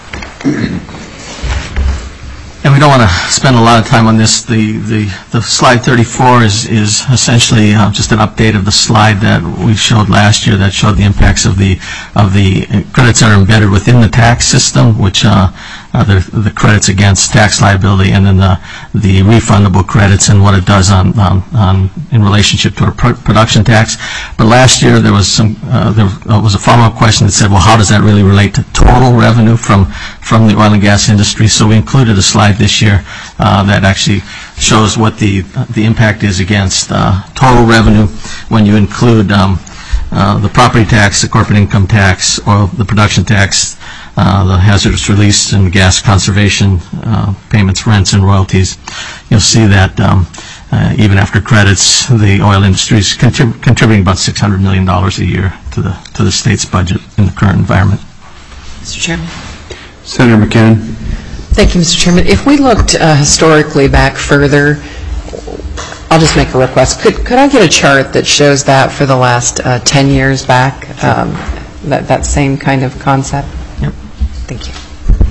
And we don't want to spend a lot of time on this. The the, the slide thirty-four is, is essentially uh, just an update of the slide that we showed last year that showed the impacts of the of the credits that are embedded within the tax system, which uh, are the, the credits against tax liability, and then the the refundable credits and what it does on on, on in relationship to our pr production tax. But last year there was some uh, there was a follow-up question that said, well, how does that really relate to total revenue from from the oil and gas industry? So we included a slide this year uh, that actually shows what the the impact is against uh, total revenue when you include um, uh, the property tax, the corporate income tax, oil, the production tax, uh, the hazardous release and gas conservation uh, payments, rents, and royalties. You'll see that um, uh, even after credits, the oil industry is contrib contributing about six hundred million dollars a year to the to the state's budget in the current environment. Mister Chairman. Senator McKinnon. Thank you, Mister Chairman. If we looked uh, historically back further, I'll just make a request. Could could I get a chart that shows that for the last uh, ten years back, um, that, that same kind of concept? Yep. Thank you.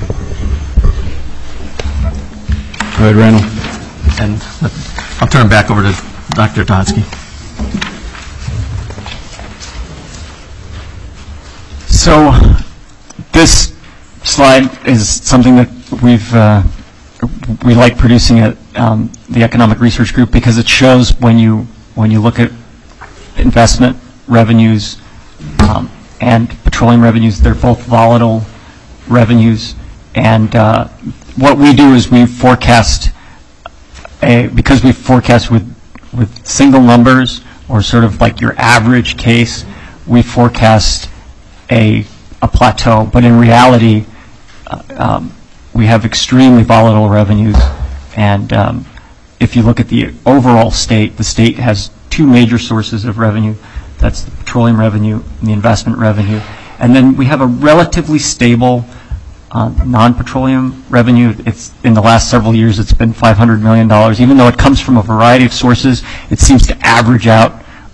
Go ahead, Randall. And I'll turn it back over to Doctor Todsky. So this slide is something that we've uh, we like producing at um, the Economic Research Group because it shows when you when you look at investment revenues um, and petroleum revenues, they're both volatile revenues. And uh, what we do is we forecast a, because we forecast with with single numbers or sort of like your average case, we forecast a a plateau, but in reality, uh, um, we have extremely volatile revenues. And um, if you look at the overall state, the state has two major sources of revenue. That's the petroleum revenue and the investment revenue. And then we have a relatively stable uh, non-petroleum revenue. It's in the last several years, it's been five hundred million dollars. Even though it comes from a variety of sources, it seems to average out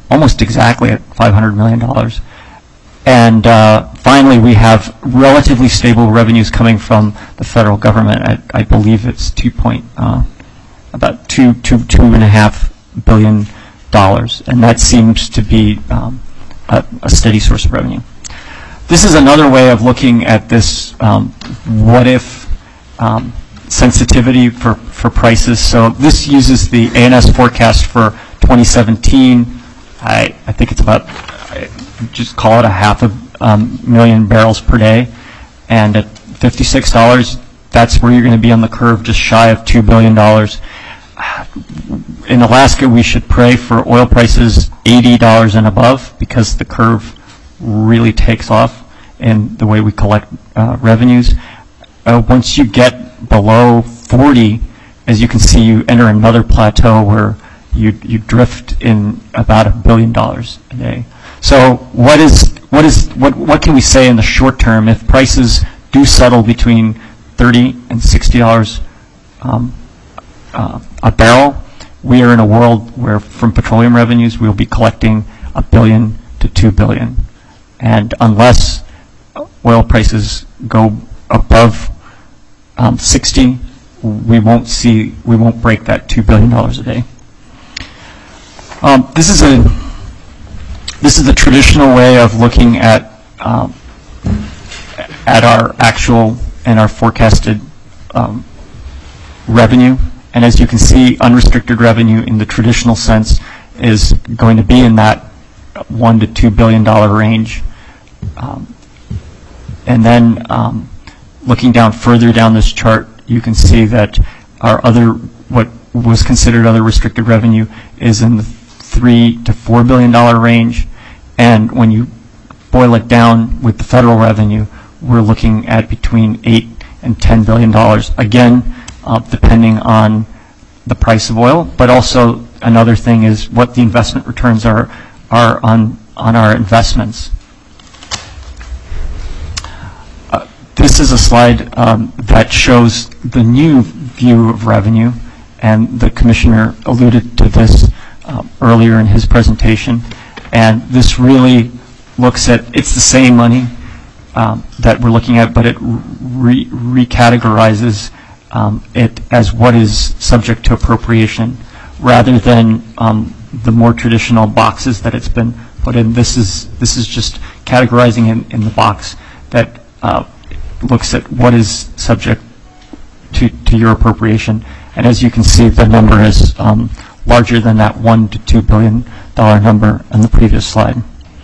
almost exactly at five hundred million dollars. And uh, finally, we have relatively stable revenues coming from the federal government. I, I believe it's two point, uh, about two, two, two and a half billion dollars, and that seems to be um, a, a steady source of revenue. This is another way of looking at this um, what if um, sensitivity for, for prices. So this uses the A N S forecast for twenty seventeen. I, I think it's about, I just call it a half a um, million barrels per day. And at fifty-six dollars, that's where you're going to be on the curve, just shy of two billion dollars. In Alaska, we should pray for oil prices eighty dollars and above, because the curve really takes off in the way we collect uh, revenues. Uh, once you get below forty, as you can see, you enter another plateau where you you drift in about a billion dollars a day. So what is what is what what can we say in the short term if prices do settle between thirty and sixty dollars um, uh, a barrel? We are in a world where, from petroleum revenues, we'll be collecting a billion to two billion, and unless oil prices go above um, sixty, we won't see we won't break that two billion dollars a day. Um, this is a this is the traditional way of looking at um, at our actual and our forecasted um, revenue. And as you can see, unrestricted revenue in the traditional sense is going to be in that one to two billion dollar range. Um, and then um, looking down further down this chart, you can see that our other, what was considered other restricted revenue, is in the three to four billion dollar range. And when you boil it down with the federal revenue, we're looking at between eight and ten billion dollars. Again, Uh, depending on the price of oil, but also another thing is what the investment returns are are on on our investments. Uh, this is a slide um, that shows the new view of revenue, and the commissioner alluded to this uh, earlier in his presentation. And this really looks at, it's the same money um, that we're looking at, but it re recategorizes Um, it as what is subject to appropriation, rather than um, the more traditional boxes that it's been put in. This is this is just categorizing in, in the box that uh, looks at what is subject to, to your appropriation. And as you can see, the number is um, larger than that one to two billion dollar number in the previous slide.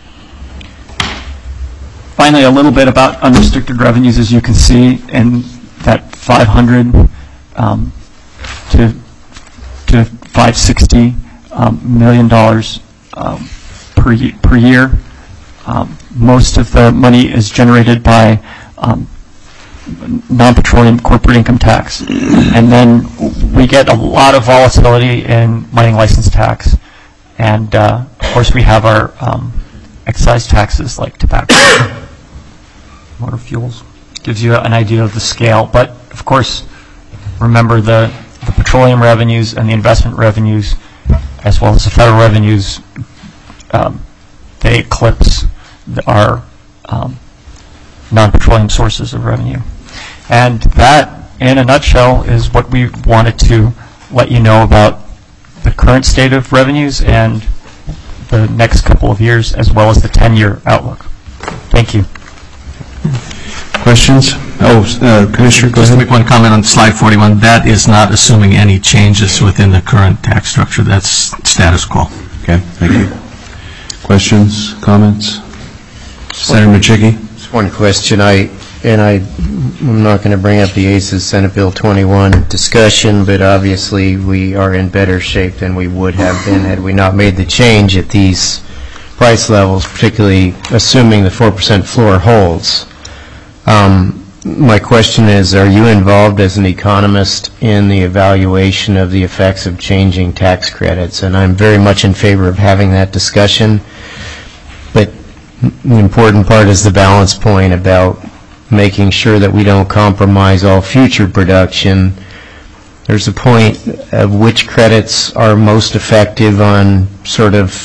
Finally, a little bit about unrestricted revenues, as you can see, and that five hundred um, to to five sixty um, million dollars um, per ye per year. Um, most of the money is generated by um, non-petroleum corporate income tax, and then we get a lot of volatility in mining license tax, and uh, of course we have our um, excise taxes like tobacco, motor fuels. Gives you an idea of the scale. But of course, remember the, the petroleum revenues and the investment revenues, as well as the federal revenues, um, they eclipse the, our um, non-petroleum sources of revenue. And that, in a nutshell, is what we wanted to let you know about the current state of revenues and the next couple of years, as well as the ten-year outlook. Thank you. Questions? Oh, uh, Commissioner, go Just to ahead. make one comment on slide forty-one, that is not assuming any changes within the current tax structure. That's status quo. Okay, thank you. Questions, comments? Senator Machicki? Just one question. I, and I, I'm not going to bring up the A C E S Senate Bill twenty-one discussion, but obviously we are in better shape than we would have been had we not made the change at these price levels, particularly assuming the four percent floor holds. Um, my question is, are you involved as an economist in the evaluation of the effects of changing tax credits? And I'm very much in favor of having that discussion. But the important part is the balance point about making sure that we don't compromise all future production. There's a point of which credits are most effective on sort of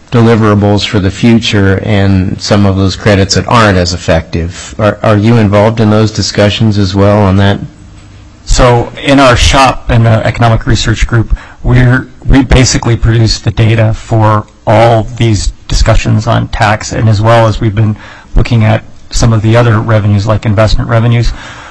deliverables for the future and some of those credits that aren't as effective. Are, are you involved in those discussions as well on that? So in our shop, in the economic research group, we're, we basically produce the data for all these discussions on tax, and as well as we've been looking at some of the other revenues like investment revenues.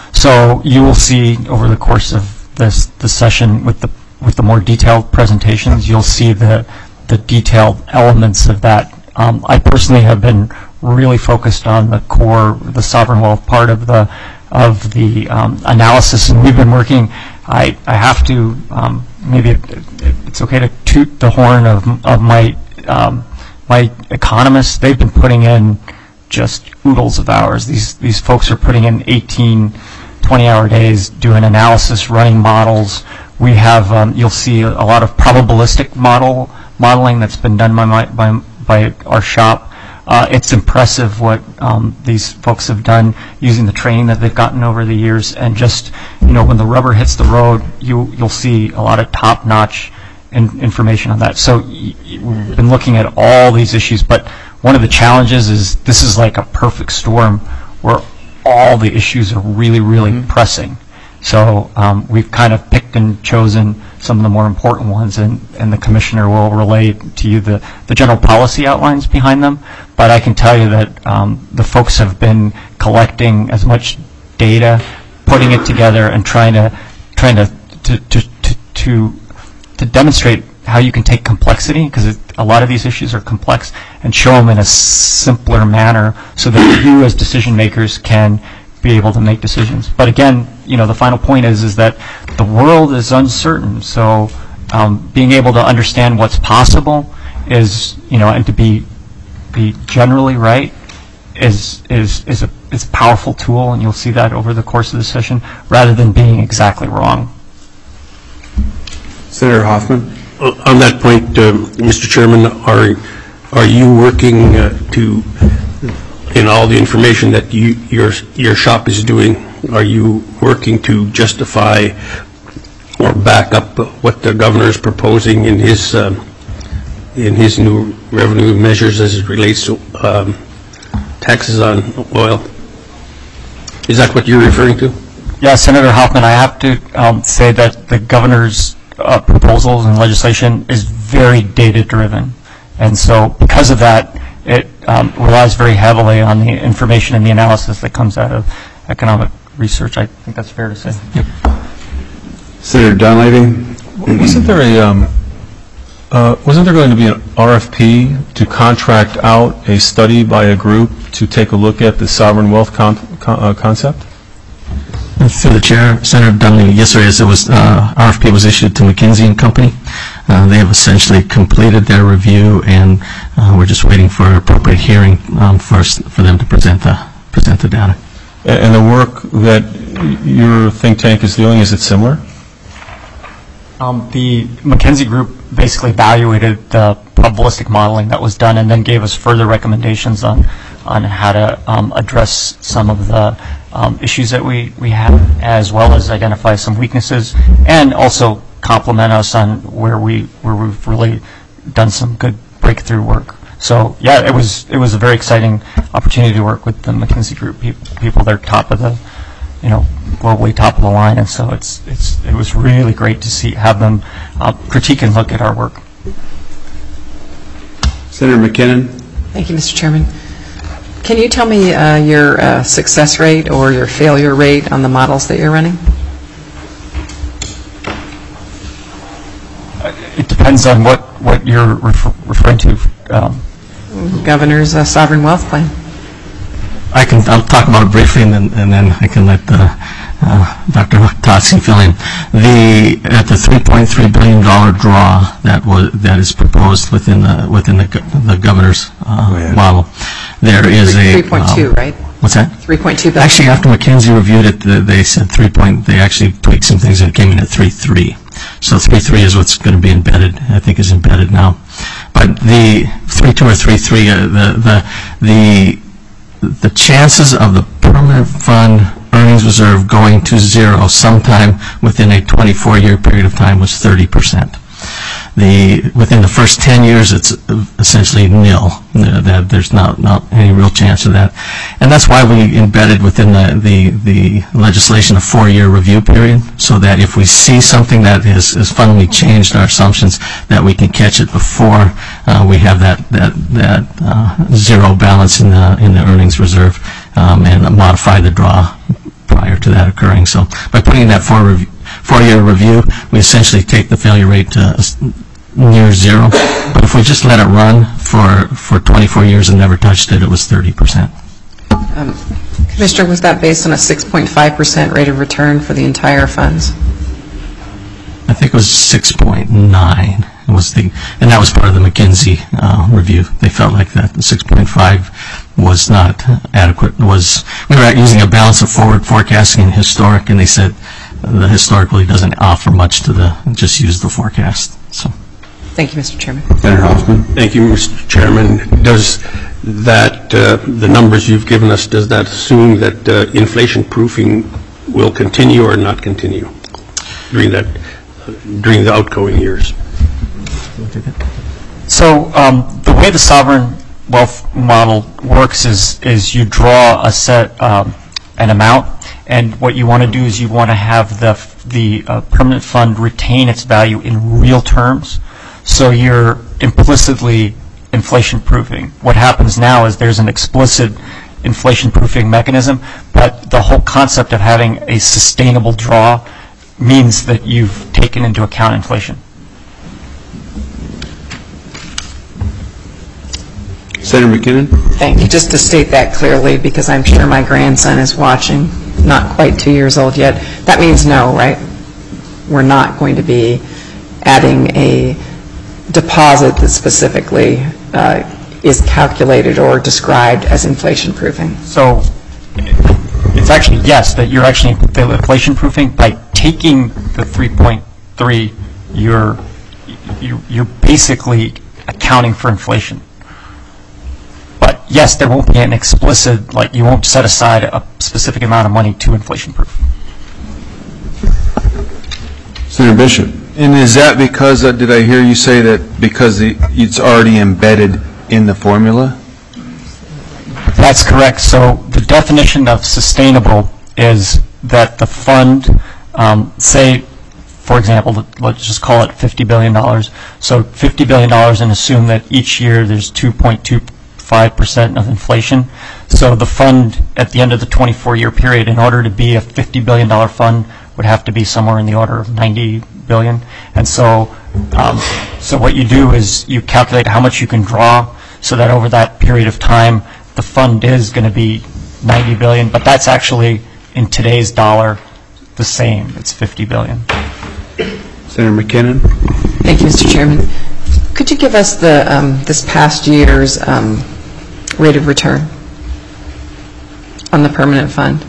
So you will see over the course of this, this session with the, with the more detailed presentations, you'll see the, the detailed elements of that. Um, I personally have been really focused on the core, the sovereign wealth part of the of the um, analysis, and we've been working. I, I have to um, maybe it, it's okay to toot the horn of of my um, my economists. They've been putting in just oodles of hours. These these folks are putting in eighteen, twenty hour days doing analysis, running models. We have um, you'll see a lot of probabilistic model modeling that's been done by my by by our shop. Uh, it's impressive what um, these folks have done using the training that they've gotten over the years, and just, you know, when the rubber hits the road, you, you'll see a lot of top-notch in, information on that. So y y we've been looking at all these issues, but one of the challenges is this is like a perfect storm where all the issues are really, really mm-hmm. pressing. So um, we've kind of picked and chosen some of the more important ones, and, and the commissioner will relay to you the, the general policy outlines behind them. But I can tell you that um, the folks have been collecting as much data, putting it together, and trying to trying to to to to, to, to demonstrate how you can take complexity, because a lot of these issues are complex, and show them in a simpler manner so that you as decision makers can be able to make decisions. But again, you know, the final point is is that the world is uncertain, so um, being able to understand what's possible is, you know, and to be be generally right is is is a is a powerful tool, and you'll see that over the course of the session, rather than being exactly wrong. Senator Hoffman. On that point, uh, Mister Chairman, are are you working uh, to, in all the information that you your your shop is doing, are you working to justify or back up what the governor is proposing in his um, in his new revenue measures as it relates to um, taxes on oil? Is that what you're referring to? Yeah, Senator Hoffman, I have to um, say that the governor's uh, proposals and legislation is very data-driven. And so because of that, it um, relies very heavily on the information and the analysis that comes out of economic research. I think that's fair to say. Yep. Senator Dunleavy. Wasn't there a um, uh, wasn't there going to be an R F P to contract out a study by a group to take a look at the sovereign wealth con con uh, concept? Through the chair, Senator Dunleavy, yes, there is. It was uh, R F P was issued to McKinsey and Company. Uh, they have essentially completed their review, and uh, we're just waiting for an appropriate hearing um, first for them to present the present the data. And the work that your think tank is doing, is it similar? Um, the McKinsey group basically evaluated the probabilistic modeling that was done, and then gave us further recommendations on on how to um, address some of the um, issues that we we have, as well as identify some weaknesses, and also compliment us on where we where we've really done some good breakthrough work. So yeah, it was it was a very exciting opportunity to work with the McKinsey group people. People, they're top of the, you know, globally top of the line, and so it's it's it was really great to see have them uh, critique and look at our work. Senator McKinnon. Thank you, Mister Chairman. Can you tell me uh, your uh, success rate or your failure rate on the models that you're running? It depends on what what you're refer referring to. Um, Governor's uh, sovereign wealth plan. I can. I'll talk about it briefly, and then and then I can let uh, uh, Doctor Totsky fill in. The at the three point three billion dollar draw that was that is proposed within the within the the governor's uh, oh, yeah. model, there is three, a three point two, um, right? What's that? three point two billion. Actually, after McKinsey reviewed it, they said three point. They actually tweaked some things and it came in at three three. So three three is what's going to be embedded. I think is embedded now. But the three two or three three, uh, the the the the chances of the permanent fund earnings reserve going to zero sometime within a twenty-four year period of time was thirty percent. The, within the first ten years, it's essentially nil. That there's not, not any real chance of that. And that's why we embedded within the, the, the legislation a four-year review period, so that if we see something that has, has fundamentally changed our assumptions, that we can catch it before uh, we have that, that, that uh, zero balance in the, in the earnings reserve, um, and modify the draw prior to that occurring. So by putting in that four review, four-year review, we essentially take the failure rate to near zero. But if we just let it run for, for twenty-four years and never touched it, it was thirty percent. Um, Commissioner, was that based on a six point five percent rate of return for the entire funds? I think it was six point nine. It was the, and that was part of the McKinsey uh, review. They felt like that six point five was not adequate. It was, we were using a balance of forward forecasting and historic, and they said the historic really doesn't offer much to the, just use the forecast. So. Thank you, Mister Chairman. Senator Hoffman? Thank you, Mister Chairman. Does that, uh, the numbers you've given us, does that assume that uh, inflation proofing will continue or not continue during that, uh, during the outgoing years? So um, the way the sovereign wealth model works is is you draw a set um, an amount, and what you want to do is you want to have the the uh, permanent fund retain its value in real terms. So you're implicitly inflation proofing. What happens now is there's an explicit inflation proofing mechanism, but the whole concept of having a sustainable draw means that you've taken into account inflation. Senator McKinnon? Thank you. Just to state that clearly, because I'm sure my grandson is watching, not quite two years old yet, that means no, right? We're not going to be adding a deposit that specifically uh, is calculated or described as inflation proofing. So it's actually, yes, that you're actually inflation proofing. By taking the three point three, you're, you're, you're basically accounting for inflation. But yes, there won't be an explicit, like you won't set aside a specific amount of money to inflation proof. Senator Bishop? And is that because, uh, did I hear you say that because the, it's already embedded in the formula? That's correct. So the definition of sustainable is that the fund, um, say, for example, let's just call it fifty billion dollars. So fifty billion dollars, and assume that each year there's two point two five percent of inflation. So the fund at the end of the twenty-four year period, in order to be a fifty billion dollars fund, would have to be somewhere in the order of ninety billion dollars. And so, um, so what you do is you calculate how much you can draw, so that over that period of time, the fund is going to be ninety billion dollars, but that's actually, in today's dollar, the same. It's fifty billion dollars. Senator McKinnon? Thank you, Mister Chairman. Could you give us the um, this past year's um, rate of return on the permanent fund?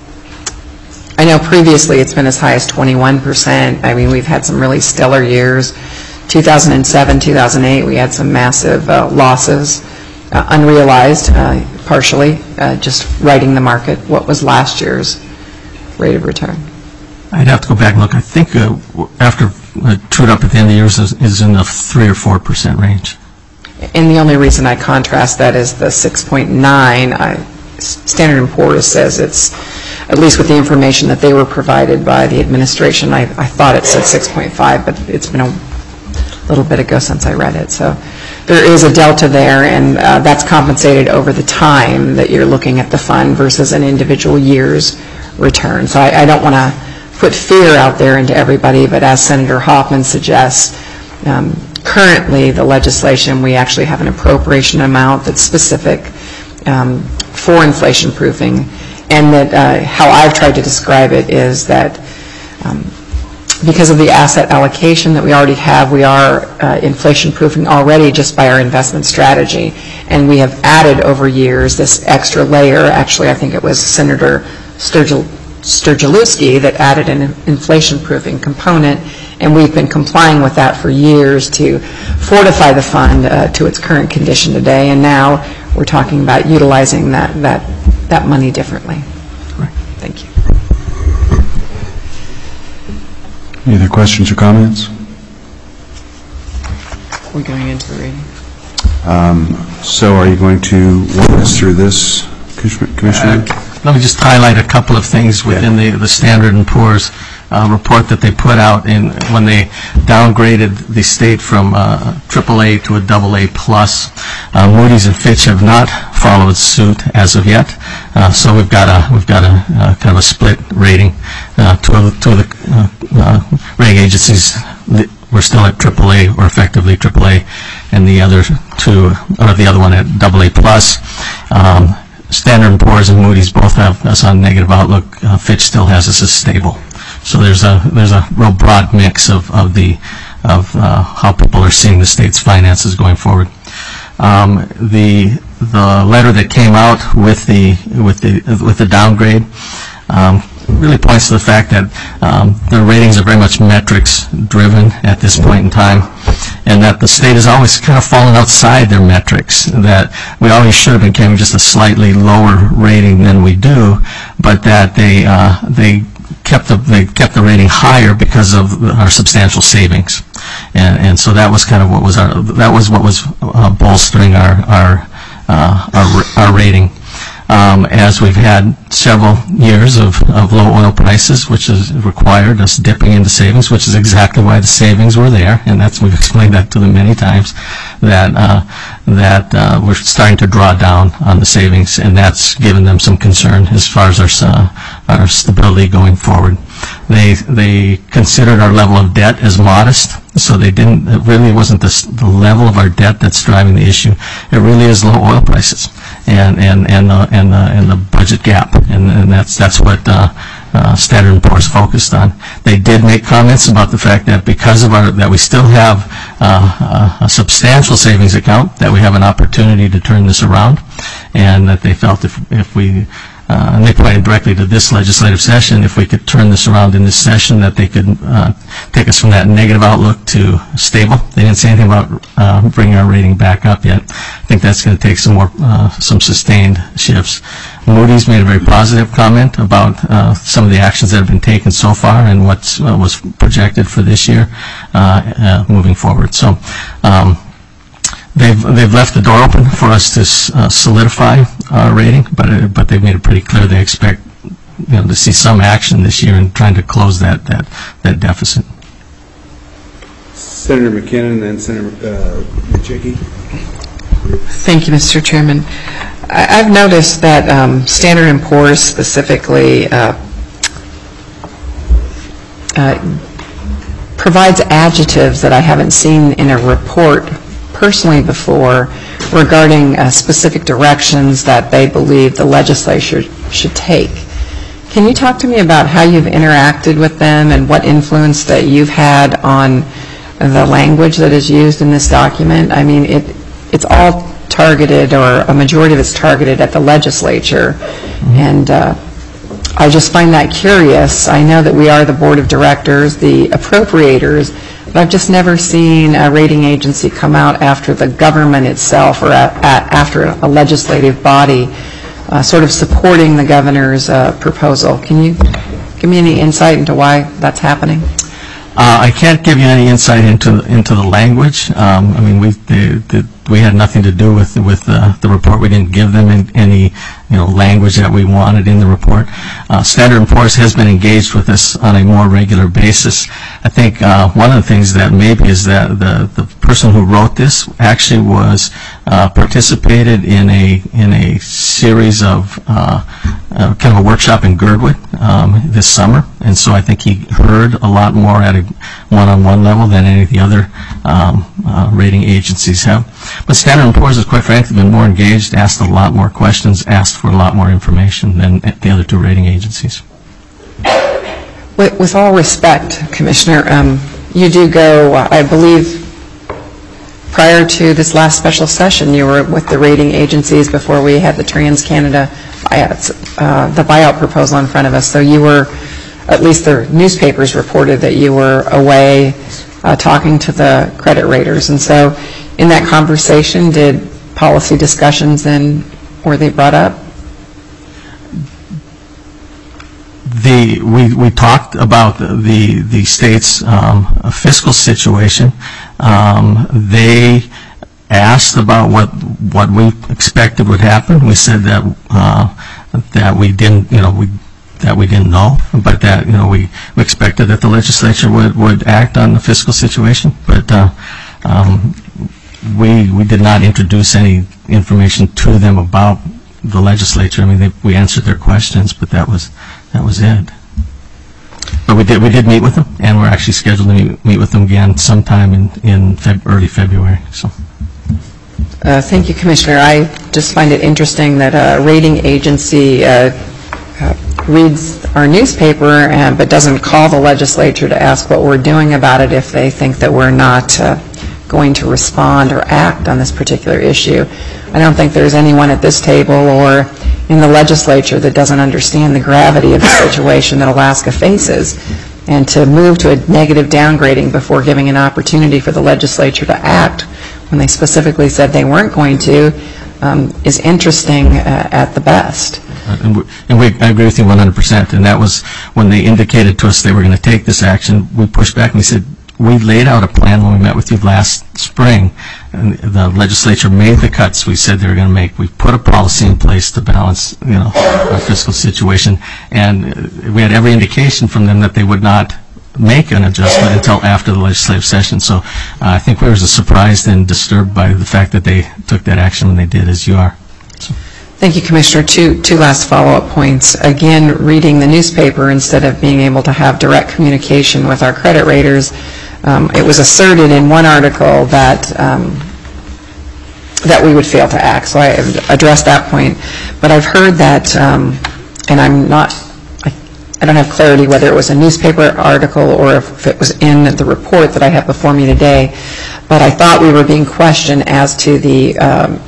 I know previously it's been as high as twenty-one percent. I mean, we've had some really stellar years. two thousand seven, two thousand eight, we had some massive uh, losses, uh, unrealized, uh, partially, uh, just riding the market. What was last year's rate of return? I'd have to go back and look. I think uh, after uh, trued up at the end of the year is, is in the three or four percent range. And the only reason I contrast that is the six point nine. I, Standard and Poor's says it's, at least with the information that they were provided by the administration, I, I thought it said six point five, but it's been a little bit ago since I read it. So there is a delta there, and uh, that's compensated over the time that you're looking at the fund versus an individual year's return. So I, I don't want to put fear out there into everybody, but as Senator Hoffman suggests, um, currently the legislation, we actually have an appropriation amount that's specific um, for inflation proofing, and that uh, how I've tried to describe it is that um, because of the asset allocation that we already have, we are uh, inflation proofing already just by our investment strategy, and we have added over years this extra layer. Actually, I think it was Senator Sturgill Sturgielewski that added an inflation proofing component, and we've been complying with that for years to fortify the fund uh, to its current condition today, and now we're talking about utilizing that that that money differently. Right. Thank you. Any other questions or comments? We're going into the rating. Um, So are you going to walk us through this, Commissioner? Uh, Let me just highlight a couple of things within the the Standard and Poor's uh, report that they put out in when they downgraded the state from uh, triple A to a double A plus. Uh, Moody's and Fitch have not followed suit as of yet, uh, so we've got a we've got a uh, kind of a split rating. Uh, two of, two of the uh, uh, rating agencies we're still at triple A, or effectively triple A, and the other two, or the other one at double A plus. Um, Standard and Poor's and Moody's both have us on negative outlook. Uh, Fitch still has us as stable. So there's a there's a real broad mix of of the of uh, how people are seeing the state's finances going forward. Um, the the letter that came out with the with the with the downgrade um, really points to the fact that um, the ratings are very much metrics driven at this point in time, and that the state has always kind of fallen outside their metrics, that we always should have been getting just a slightly lower rating than we do, but that they uh, they kept the they kept the rating higher because of our substantial savings, and and so that was kind of what was our that was what was uh, bolstering our our uh, our, our rating. Um, as we've had several years of, of low oil prices, which has required us dipping into savings, which is exactly why the savings were there, and that's we've explained that to them many times, that uh, that uh, we're starting to draw down on the savings, and that's given them some concern as far as our uh, our stability going forward. They they considered our level of debt as modest, so they didn't. It really wasn't the, the level of our debt that's driving the issue. It really is low oil prices and and and uh, and, uh, and the budget gap, and, and that's that's what uh, uh, Standard and Poor's focused on. They did make comments about the fact that because of our that we still have uh, a substantial savings account, that we have an opportunity to turn this around, and that they felt if if we Uh, and they pointed directly to this legislative session, if we could turn this around in this session, that they could uh, take us from that negative outlook to stable. They didn't say anything about uh, bringing our rating back up yet. I think that's going to take some more, uh, some sustained shifts. Moody's made a very positive comment about uh, some of the actions that have been taken so far and what uh, was projected for this year uh, uh, moving forward. So. Um, They've they've left the door open for us to uh, solidify our rating, but uh, but they've made it pretty clear they expect you know to see some action this year in trying to close that that that deficit. Senator McKinnon and then Senator uh, Majicki. Thank you, Mister Chairman. I, I've noticed that um, Standard and Poor's specifically uh, uh, provides adjectives that I haven't seen in a report personally before regarding uh, specific directions that they believe the legislature should take. Can you talk to me about how you've interacted with them and what influence that you've had on the language that is used in this document? I mean, it it's all targeted, or a majority of it's targeted at the legislature, mm-hmm. and uh, I just find that curious. I know that we are the board of directors, the appropriators, but I've just never seen a rating agency come out after the government itself, or at, at, after a legislative body uh, sort of supporting the governor's uh, proposal. Can you give me any insight into why that's happening? Uh, I can't give you any insight into into the language. Um, I mean, we the, the, we had nothing to do with with uh, the report. We didn't give them in, any you know language that we wanted in the report. Uh, Standard and Poor's has been engaged with us on a more regular basis. I think uh, one of the things that maybe is that the the person who wrote this actually was uh, participated in a in a series of uh, uh, kind of a workshop in Girdwood um, this summer, and so I think he heard a lot more at a one-on-one level than any of the other um, uh, rating agencies have. But Standard and Poor's has, quite frankly, been more engaged, asked a lot more questions, asked for a lot more information than the other two rating agencies. With, with all respect, Commissioner, um, you do go, I believe, prior to this last special session, you were with the rating agencies before we had the Trans-Canada buyouts, uh, the buyout proposal in front of us. So you were, at least the newspapers reported that you were away uh, talking to the credit raters. And so in that conversation, did policy discussions then, were they brought up? The, we, we talked about the, the, the state's um, fiscal situation. Um, They asked about what what we expected would happen. We said that uh, that we didn't, you know, we that we didn't know, but that, you know, we, we expected that the legislature would, would act on the fiscal situation. But uh, um, we we did not introduce any information to them about the legislature. I mean, they, we answered their questions, but that was that was it. But we did we did meet with them, and we're actually scheduled to meet, meet with them again sometime in in Feb, early February. So. Uh, thank you, Commissioner. I just find it interesting that a rating agency uh, uh, reads our newspaper uh, but doesn't call the legislature to ask what we're doing about it if they think that we're not uh, going to respond or act on this particular issue. I don't think there's anyone at this table or in the legislature that doesn't understand the gravity of the situation that Alaska faces. And to move to a negative downgrading before giving an opportunity for the legislature to act when they specifically said they weren't going to um, is interesting uh, at the best. And, we, and we, I agree with you one hundred percent. And that was when they indicated to us they were going to take this action. We pushed back and we said, we laid out a plan when we met with you last spring, and the legislature made the cuts we said they were going to make. We put a policy in place to balance, you know, our fiscal situation, and we had every indication from them that they would not make an adjustment until after the legislative session. So uh, I think we were as surprised and disturbed by the fact that they took that action when they did as you are. So. Thank you, Commissioner. Two, two last follow-up points. Again, reading the newspaper instead of being able to have direct communication with our credit raters, um, it was asserted in one article that um, that we would fail to act. So I addressed that point. But I've heard that, um, and I'm not, I, I don't have clarity whether it was a newspaper article or if it was in the report that I have before me today, but I thought we were being questioned as to the um,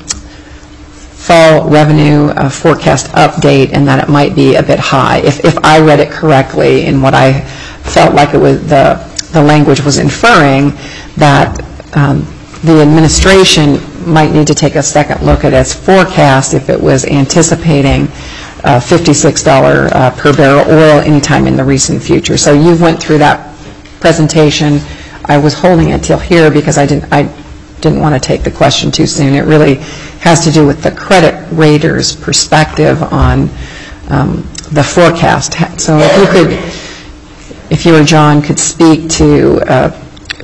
fall revenue uh, forecast update and that it might be a bit high. If, if I read it correctly in what I felt like it was, the, the language was inferring that um, the administration might need to take a second look at its forecast if it was anticipating uh, fifty-six dollars uh, per barrel oil anytime in the recent future. So you went through that presentation. I was holding it till here because I didn't, I didn't want to take the question too soon. It really has to do with the credit rater's perspective on um, the forecast. So if you could, if you or John could speak to, uh,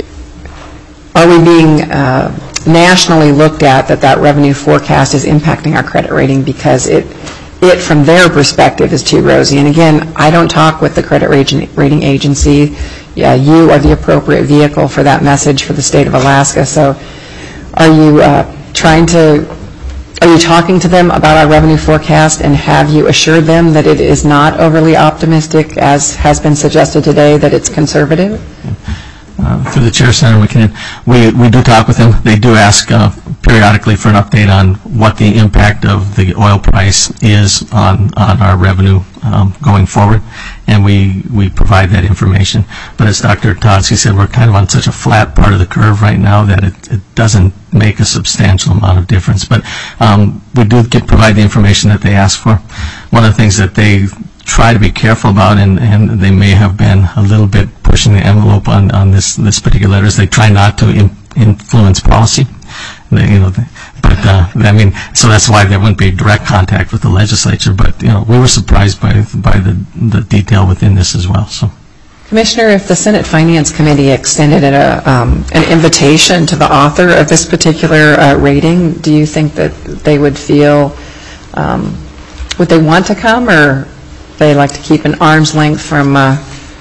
are we being uh, nationally looked at that that revenue forecast is impacting our credit rating because it, it from their perspective is too rosy? And again, I don't talk with the credit rating agency. Yeah, you are the appropriate vehicle for that message for the state of Alaska. So are you uh, trying to, are you talking to them about our revenue forecast, and have you assured them that it is not overly optimistic, as has been suggested today, that it's conservative? Uh, through the chair, Senator McKinnon, we, we do talk with them. They do ask uh, periodically for an update on what the impact of the oil price is on, on our revenue um, going forward, and we, we provide that information. But as Doctor Todsky said, we're kind of on such a flat part of the curve right now that it, it doesn't make a substantial amount of difference. But um, we do get, provide the information that they ask for. One of the things that they try to be careful about, and, and they may have been a little bit pushing the envelope on, on this this particular letter, is they try not to in, influence policy. They, you know, they, but uh, I mean, so that's why there wouldn't be direct contact with the legislature. But you know, we were surprised by by the the detail within this as well. So, Commissioner, if the Senate Finance Committee extended a, um, an invitation to the author of this particular uh, rating, do you think that they would feel, um, would they want to come, or they like to keep an arm's length from? Uh,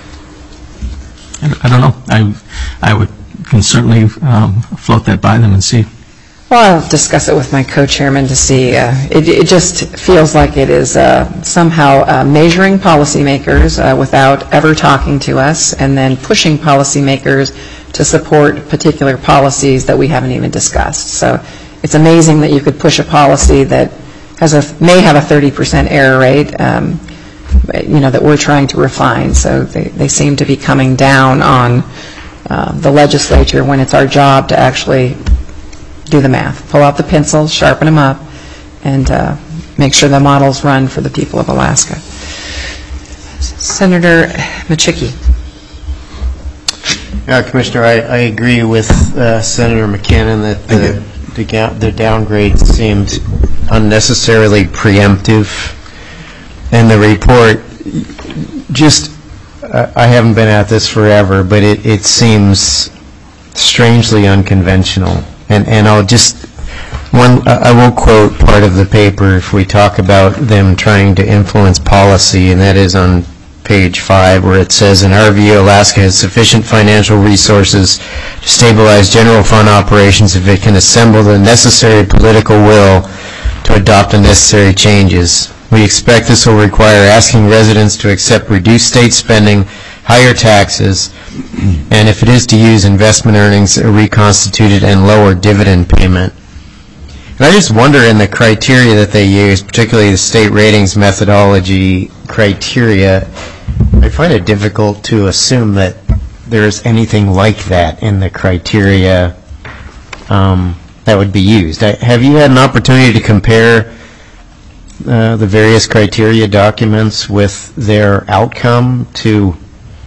I don't know. I I would can certainly um, float that by them and see. Well, I'll discuss it with my co-chairman to see. Uh, it, it just feels like it is uh, somehow uh, measuring policymakers uh, without ever talking to us, and then pushing policymakers to support particular policies that we haven't even discussed. So it's amazing that you could push a policy that has a may have a thirty percent error rate, um, you know, that we're trying to refine. So they, they seem to be coming down on uh, the legislature when it's our job to actually do the math, pull out the pencils, sharpen them up, and uh, make sure the models run for the people of Alaska. Senator Machicki. Uh, Commissioner, I, I agree with uh, Senator McKinnon that the, the, ga- the downgrade seemed unnecessarily preemptive. And the report, just, uh, I haven't been at this forever, but it, it seems strangely unconventional. And, and I'll just, one, I won't quote part of the paper if we talk about them trying to influence policy, and that is on page five, where it says, in our view, Alaska has sufficient financial resources to stabilize general fund operations if it can assemble the necessary political will to adopt the necessary changes. We expect this will require asking residents to accept reduced state spending, higher taxes, and if it is to use investment earnings, a reconstituted and lower dividend payment. And I just wonder, in the criteria that they use, particularly the state ratings methodology criteria, I find it difficult to assume that there's anything like that in the criteria um, that would be used. I, have you had an opportunity to compare uh, the various criteria documents with their outcome to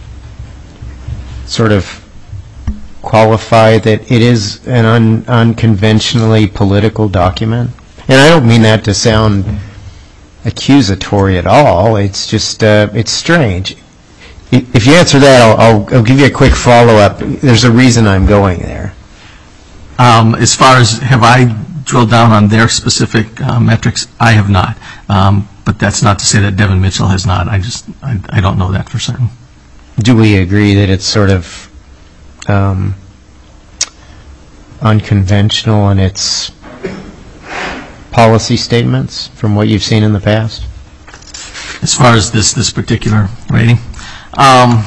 sort of qualify that it is an un, unconventionally political document? And I don't mean that to sound accusatory at all. It's just, uh, it's strange. If you answer that, I'll, I'll, I'll give you a quick follow-up. There's a reason I'm going there. Um, as far as, have I drilled down on their specific uh, metrics? I have not. Um, but that's not to say that Devin Mitchell has not. I just, I, I don't know that for certain. Do we agree that it's sort of um, unconventional in its policy statements from what you've seen in the past? As far as this, this particular rating? Um,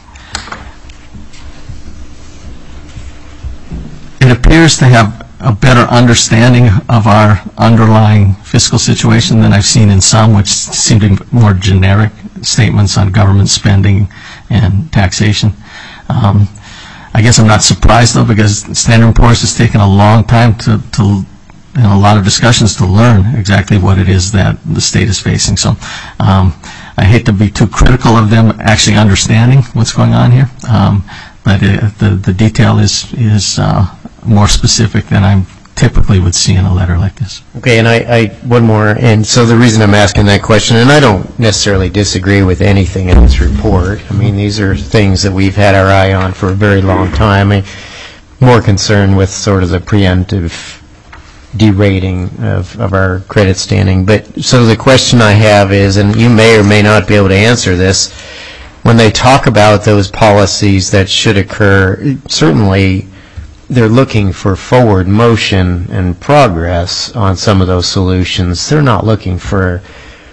it appears to have a better understanding of our underlying fiscal situation than I've seen in some, which seem to be more generic statements on government spending and taxation. Um, I guess I'm not surprised, though, because Standard and Poor's has taken a long time to, to and a lot of discussions to learn exactly what it is that the state is facing. So um, I hate to be too critical of them actually understanding what's going on here, um, but it, the, the detail is, is uh, more specific than I typically would see in a letter like this. Okay, and I, I one more, and so the reason I'm asking that question, and I don't necessarily disagree with anything in this report. I mean, these are things that we've had our eye on for a very long time. I'm more concerned with sort of the preemptive derating of, of our credit standing. But so the question I have is, and you may or may not be able to answer this, when they talk about those policies that should occur, certainly they're looking for forward motion and progress on some of those solutions. They're not looking for,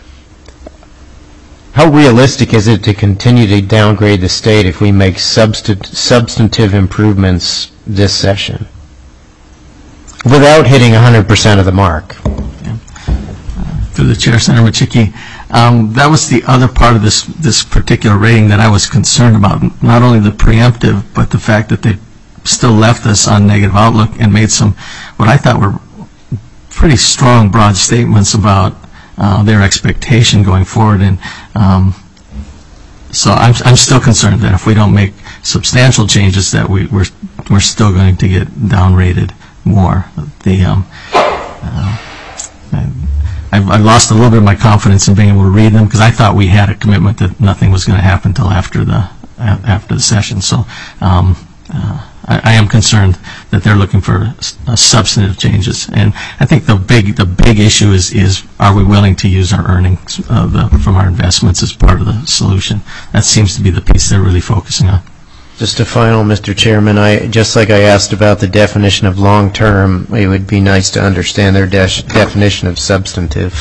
how realistic is it to continue to downgrade the state if we make substant, substantive improvements this session without hitting one hundred percent of the mark? Yeah. Uh, through the chair, Senator Machicki, um, that was the other part of this this particular rating that I was concerned about. Not only the preemptive, but the fact that they still left us on negative outlook and made some what I thought were pretty strong, broad statements about uh, their expectation going forward. And um, so I'm I'm still concerned that if we don't make substantial changes, that we we're we're still going to get downrated more. The um, uh, I've, I lost a little bit of my confidence in being able to read them because I thought we had a commitment that nothing was going to happen until after the uh, after the session. So um, uh, I, I am concerned that they're looking for uh, substantive changes. And I think the big the big issue is is are we willing to use our earnings uh, the, from our investments as part of the solution? That seems to be the piece they're really focusing on. Just a final, Mister Chairman, I, just like I asked about the definition of long-term, it would be nice to understand their de definition of substantive.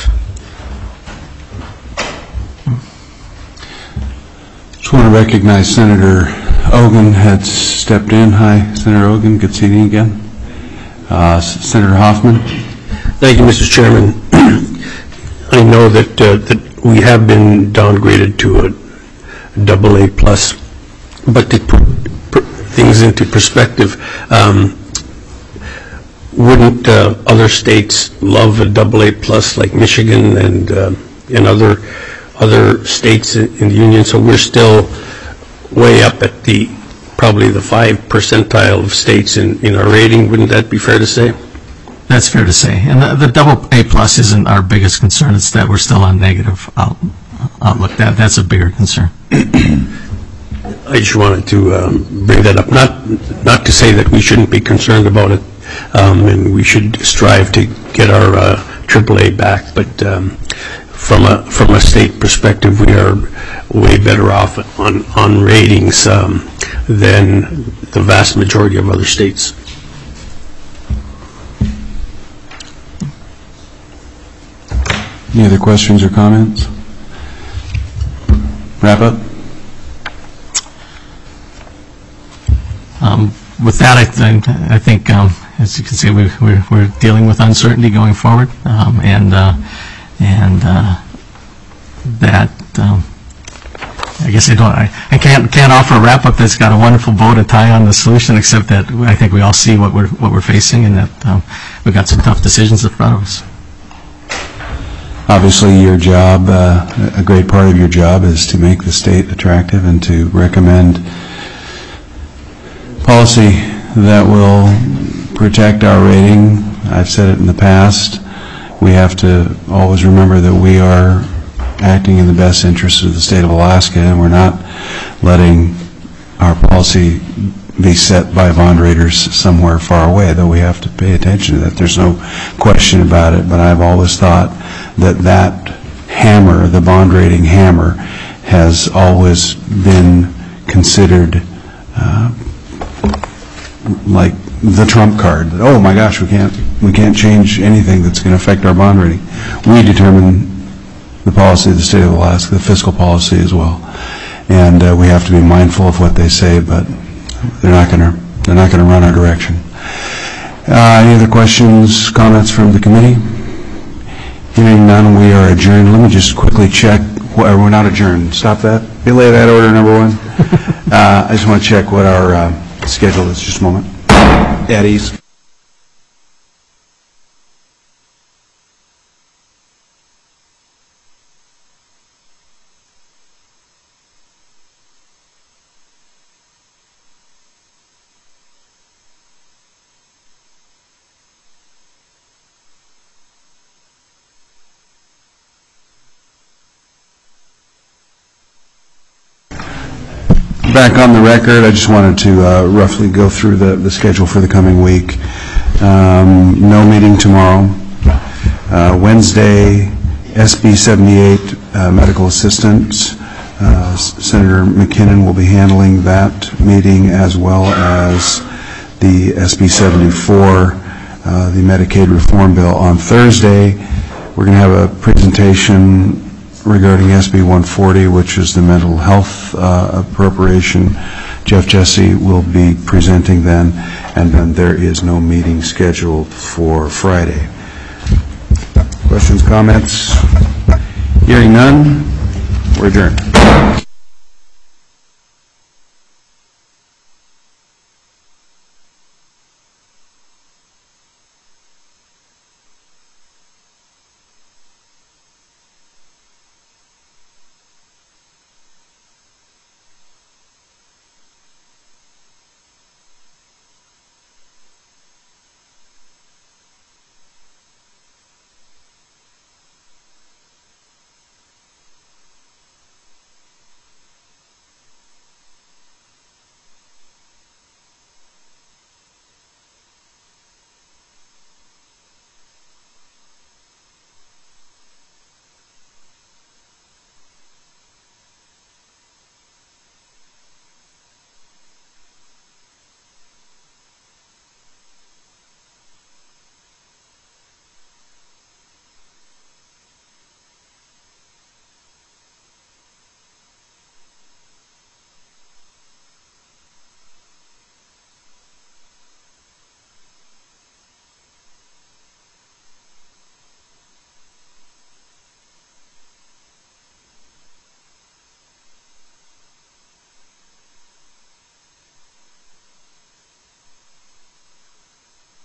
Just want to recognize Senator Ogun had stepped in. Hi, Senator Ogun. Good seeing you again. Uh, Senator Hoffman. Thank you, Mister Chairman. I know that uh, that we have been downgraded to a double A plus. But to put things into perspective, um, wouldn't uh, other states love a double A plus like Michigan and uh, and other other states in the union? So we're still way up at the probably the five percentile of states in, in our rating. Wouldn't that be fair to say? That's fair to say. And the, the double A plus isn't our biggest concern. It's that we're still on negative out, outlook. That that's a bigger concern. I just wanted to um, bring that up. Not not to say that we shouldn't be concerned about it, um, and we should strive to get our uh, triple A back. But um, from a from a state perspective, we are way better off on on ratings um, than the vast majority of other states. Any other questions or comments? Wrap up? Um, with that, I, th I think, um, as you can see, we, we're, we're dealing with uncertainty going forward, um, and uh, and uh, that um, I guess I don't, I, I can't can't offer a wrap up that's got a wonderful bow to tie on the solution, except that I think we all see what we're what we're facing, and that um, we've got some tough decisions in front of us. Obviously, your job, uh, a great part of your job is to make the state attractive and to recommend policy that will protect our rating. I've said it in the past. We have to always remember that we are acting in the best interest of the state of Alaska, and we're not letting our policy be set by bond raters somewhere far away, though we have to pay attention to that. There's no question about it, but I've always thought that that hammer, the bond rating hammer, has always been considered uh, like the trump card. Oh my gosh, we can't we can't change anything that's going to affect our bond rating. We determine the policy of the state of Alaska, the fiscal policy as well, and uh, we have to be mindful of what they say, but they're not going to they're not going to run our direction. Uh, any other questions, comments from the committee? Hearing none, we are adjourned. Let me just quickly check. Well, we're not adjourned. Stop that. Relay that order, number one. uh, I just want to check what our uh, schedule is. Just a moment. At ease. Back on the record, I just wanted to uh, roughly go through the, the schedule for the coming week. Um, no meeting tomorrow. Uh, Wednesday, S B seventy-eight uh, medical assistance. Uh, Senator McKinnon will be handling that meeting, as well as the S B seventy-four, uh, the Medicaid reform bill. On Thursday, we're going to have a presentation regarding S B one forty, which is the mental health uh, appropriation. Jeff Jesse will be presenting then, and then there is no meeting scheduled for Friday. Questions, comments? Hearing none, we're adjourned.